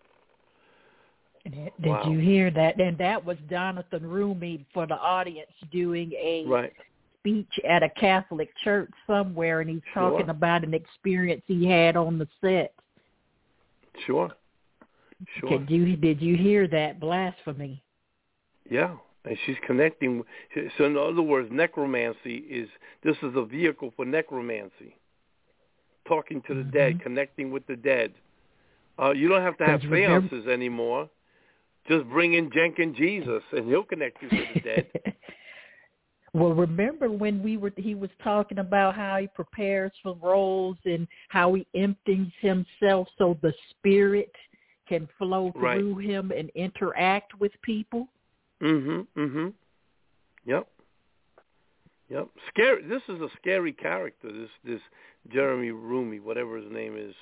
Did you hear that? And that was Jonathan Rumi for the audience doing a speech at a Catholic church somewhere, and he's talking about an experience he had on the set. Sure. Did you hear that blasphemy? Yeah, and she's connecting. So in other words, necromancy is a vehicle for necromancy. Talking to the dead, connecting with the dead. You don't have to have seances anymore. Just bring in Jenkins Jesus, and he'll connect you to the dead. Well, remember when he was talking about how he prepares for roles and how he empties himself so the spirit can flow through him and interact with people? Yep. Scary. This is a scary character. This Jeremy Rumi, whatever his name is.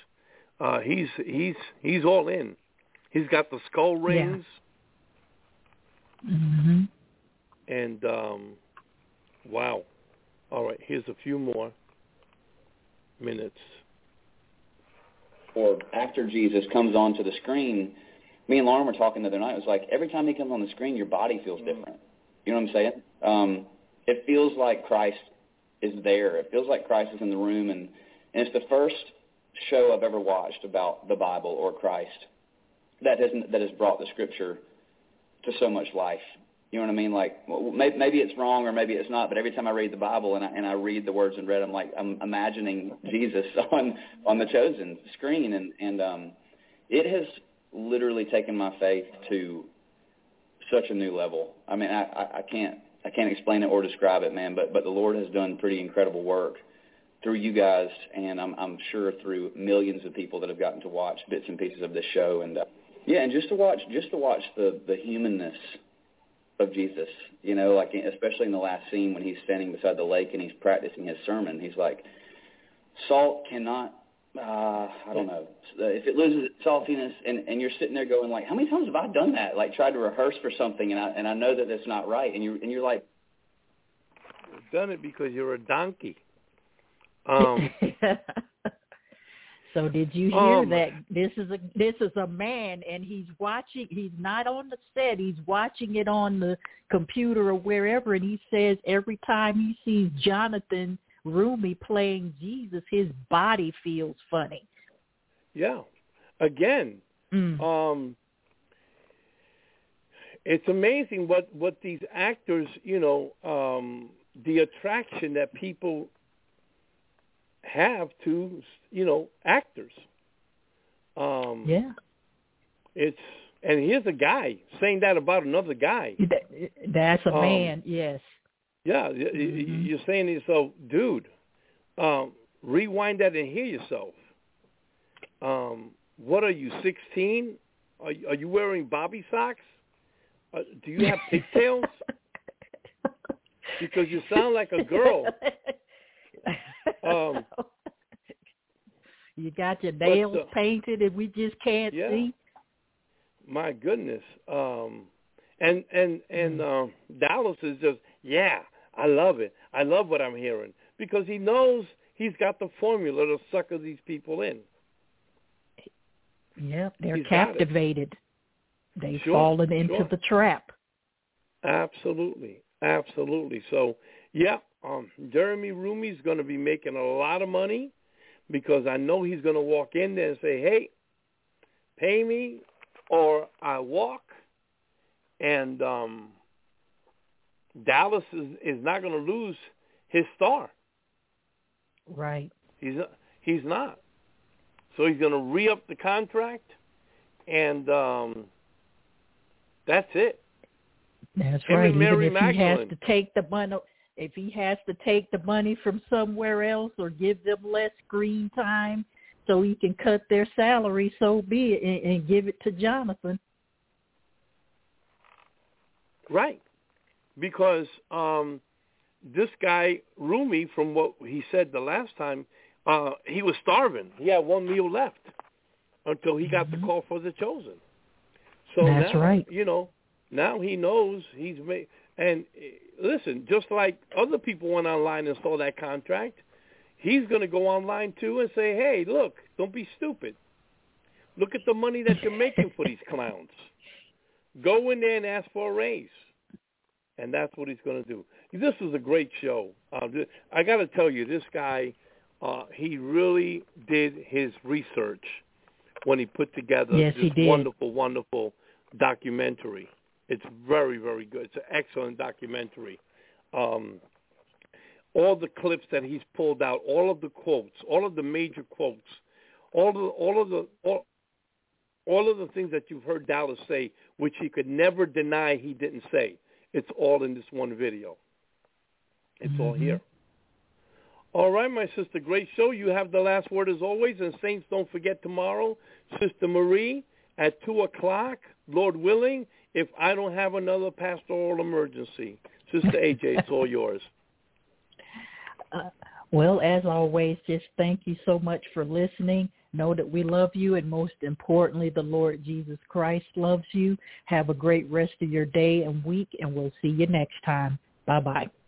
He's all in. He's got the skull rings. Yeah. And wow. All right, here's a few more minutes. Or after Jesus comes onto the screen, me and Lauren were talking the other night. It was like every time he comes on the screen, your body feels different. You know what I'm saying? It feels like Christ is there. It feels like Christ is in the room, and it's the first show I've ever watched about the Bible or Christ that has brought the Scripture to so much life. You know what I mean? Like maybe it's wrong or maybe it's not, but every time I read the Bible and I read the words in red, I'm imagining Jesus on the Chosen screen, and it has literally taken my faith to such a new level. I mean, I can't explain it or describe it, man. But the Lord has done pretty incredible work through you guys, and I'm sure through millions of people that have gotten to watch bits and pieces of this show, and and just to watch the humanness of Jesus, you know, like especially in the last scene when he's standing beside the lake and he's practicing his sermon. He's like, salt cannot I don't know. If it loses its saltiness, and you're sitting there going like, how many times have I done that? Like tried to rehearse for something, and I know that it's not right, and you're like, you've done it because you're a donkey. So did you hear that? This is a man, and he's watching. He's not on the set. He's watching it on the computer or wherever, and he says every time he sees Jonathan Roumie playing Jesus, his body feels funny. Yeah. Again, it's amazing what these actors, the attraction that people have to, actors. Yeah. And here's a guy saying that about another guy. That's a man, yes. Yeah, you're saying to yourself, dude, rewind that and hear yourself. What are you, 16? Are you wearing bobby socks? Do you have pigtails? Because you sound like a girl. You got your nails painted and we just can't see? My goodness. And Dallas is just, I love it. I love what I'm hearing. Because he knows he's got the formula to sucker these people in. Yep, they're captivated. They've fallen into the trap. Absolutely. So, Jeremy Roumie's going to be making a lot of money because I know he's going to walk in there and say, hey, pay me or I walk. And Dallas is not going to lose his star. Right. He's not. So he's going to re-up the contract, and that's it. That's right. Even if he has to take the money, from somewhere else or give them less screen time so he can cut their salary, so be it, and give it to Jonathan. Right. Because this guy, Roumie, from what he said the last time, he was starving. He had one meal left until he got the call for The Chosen. So that's right. Now he knows he's made. And listen, just like other people went online and saw that contract, he's going to go online too and say, hey, look, don't be stupid. Look at the money that you're making for these clowns. Go in there and ask for a raise. And that's what he's going to do. This was a great show. I got to tell you, this guy, he really did his research when he put together this wonderful, wonderful documentary. It's very, very good. It's an excellent documentary. All the clips that he's pulled out, all of the quotes, all of the major quotes, all of the things that you've heard Dallas say, which he could never deny he didn't say. It's all in this one video. It's all here. All right, my sister, great show. You have the last word as always. And Saints, don't forget tomorrow, Sister Marie at 2 o'clock, Lord willing, if I don't have another pastoral emergency. Sister AJ, it's all yours. Well, as always, just thank you so much for listening. Know that we love you, and most importantly, the Lord Jesus Christ loves you. Have a great rest of your day and week, and we'll see you next time. Bye-bye.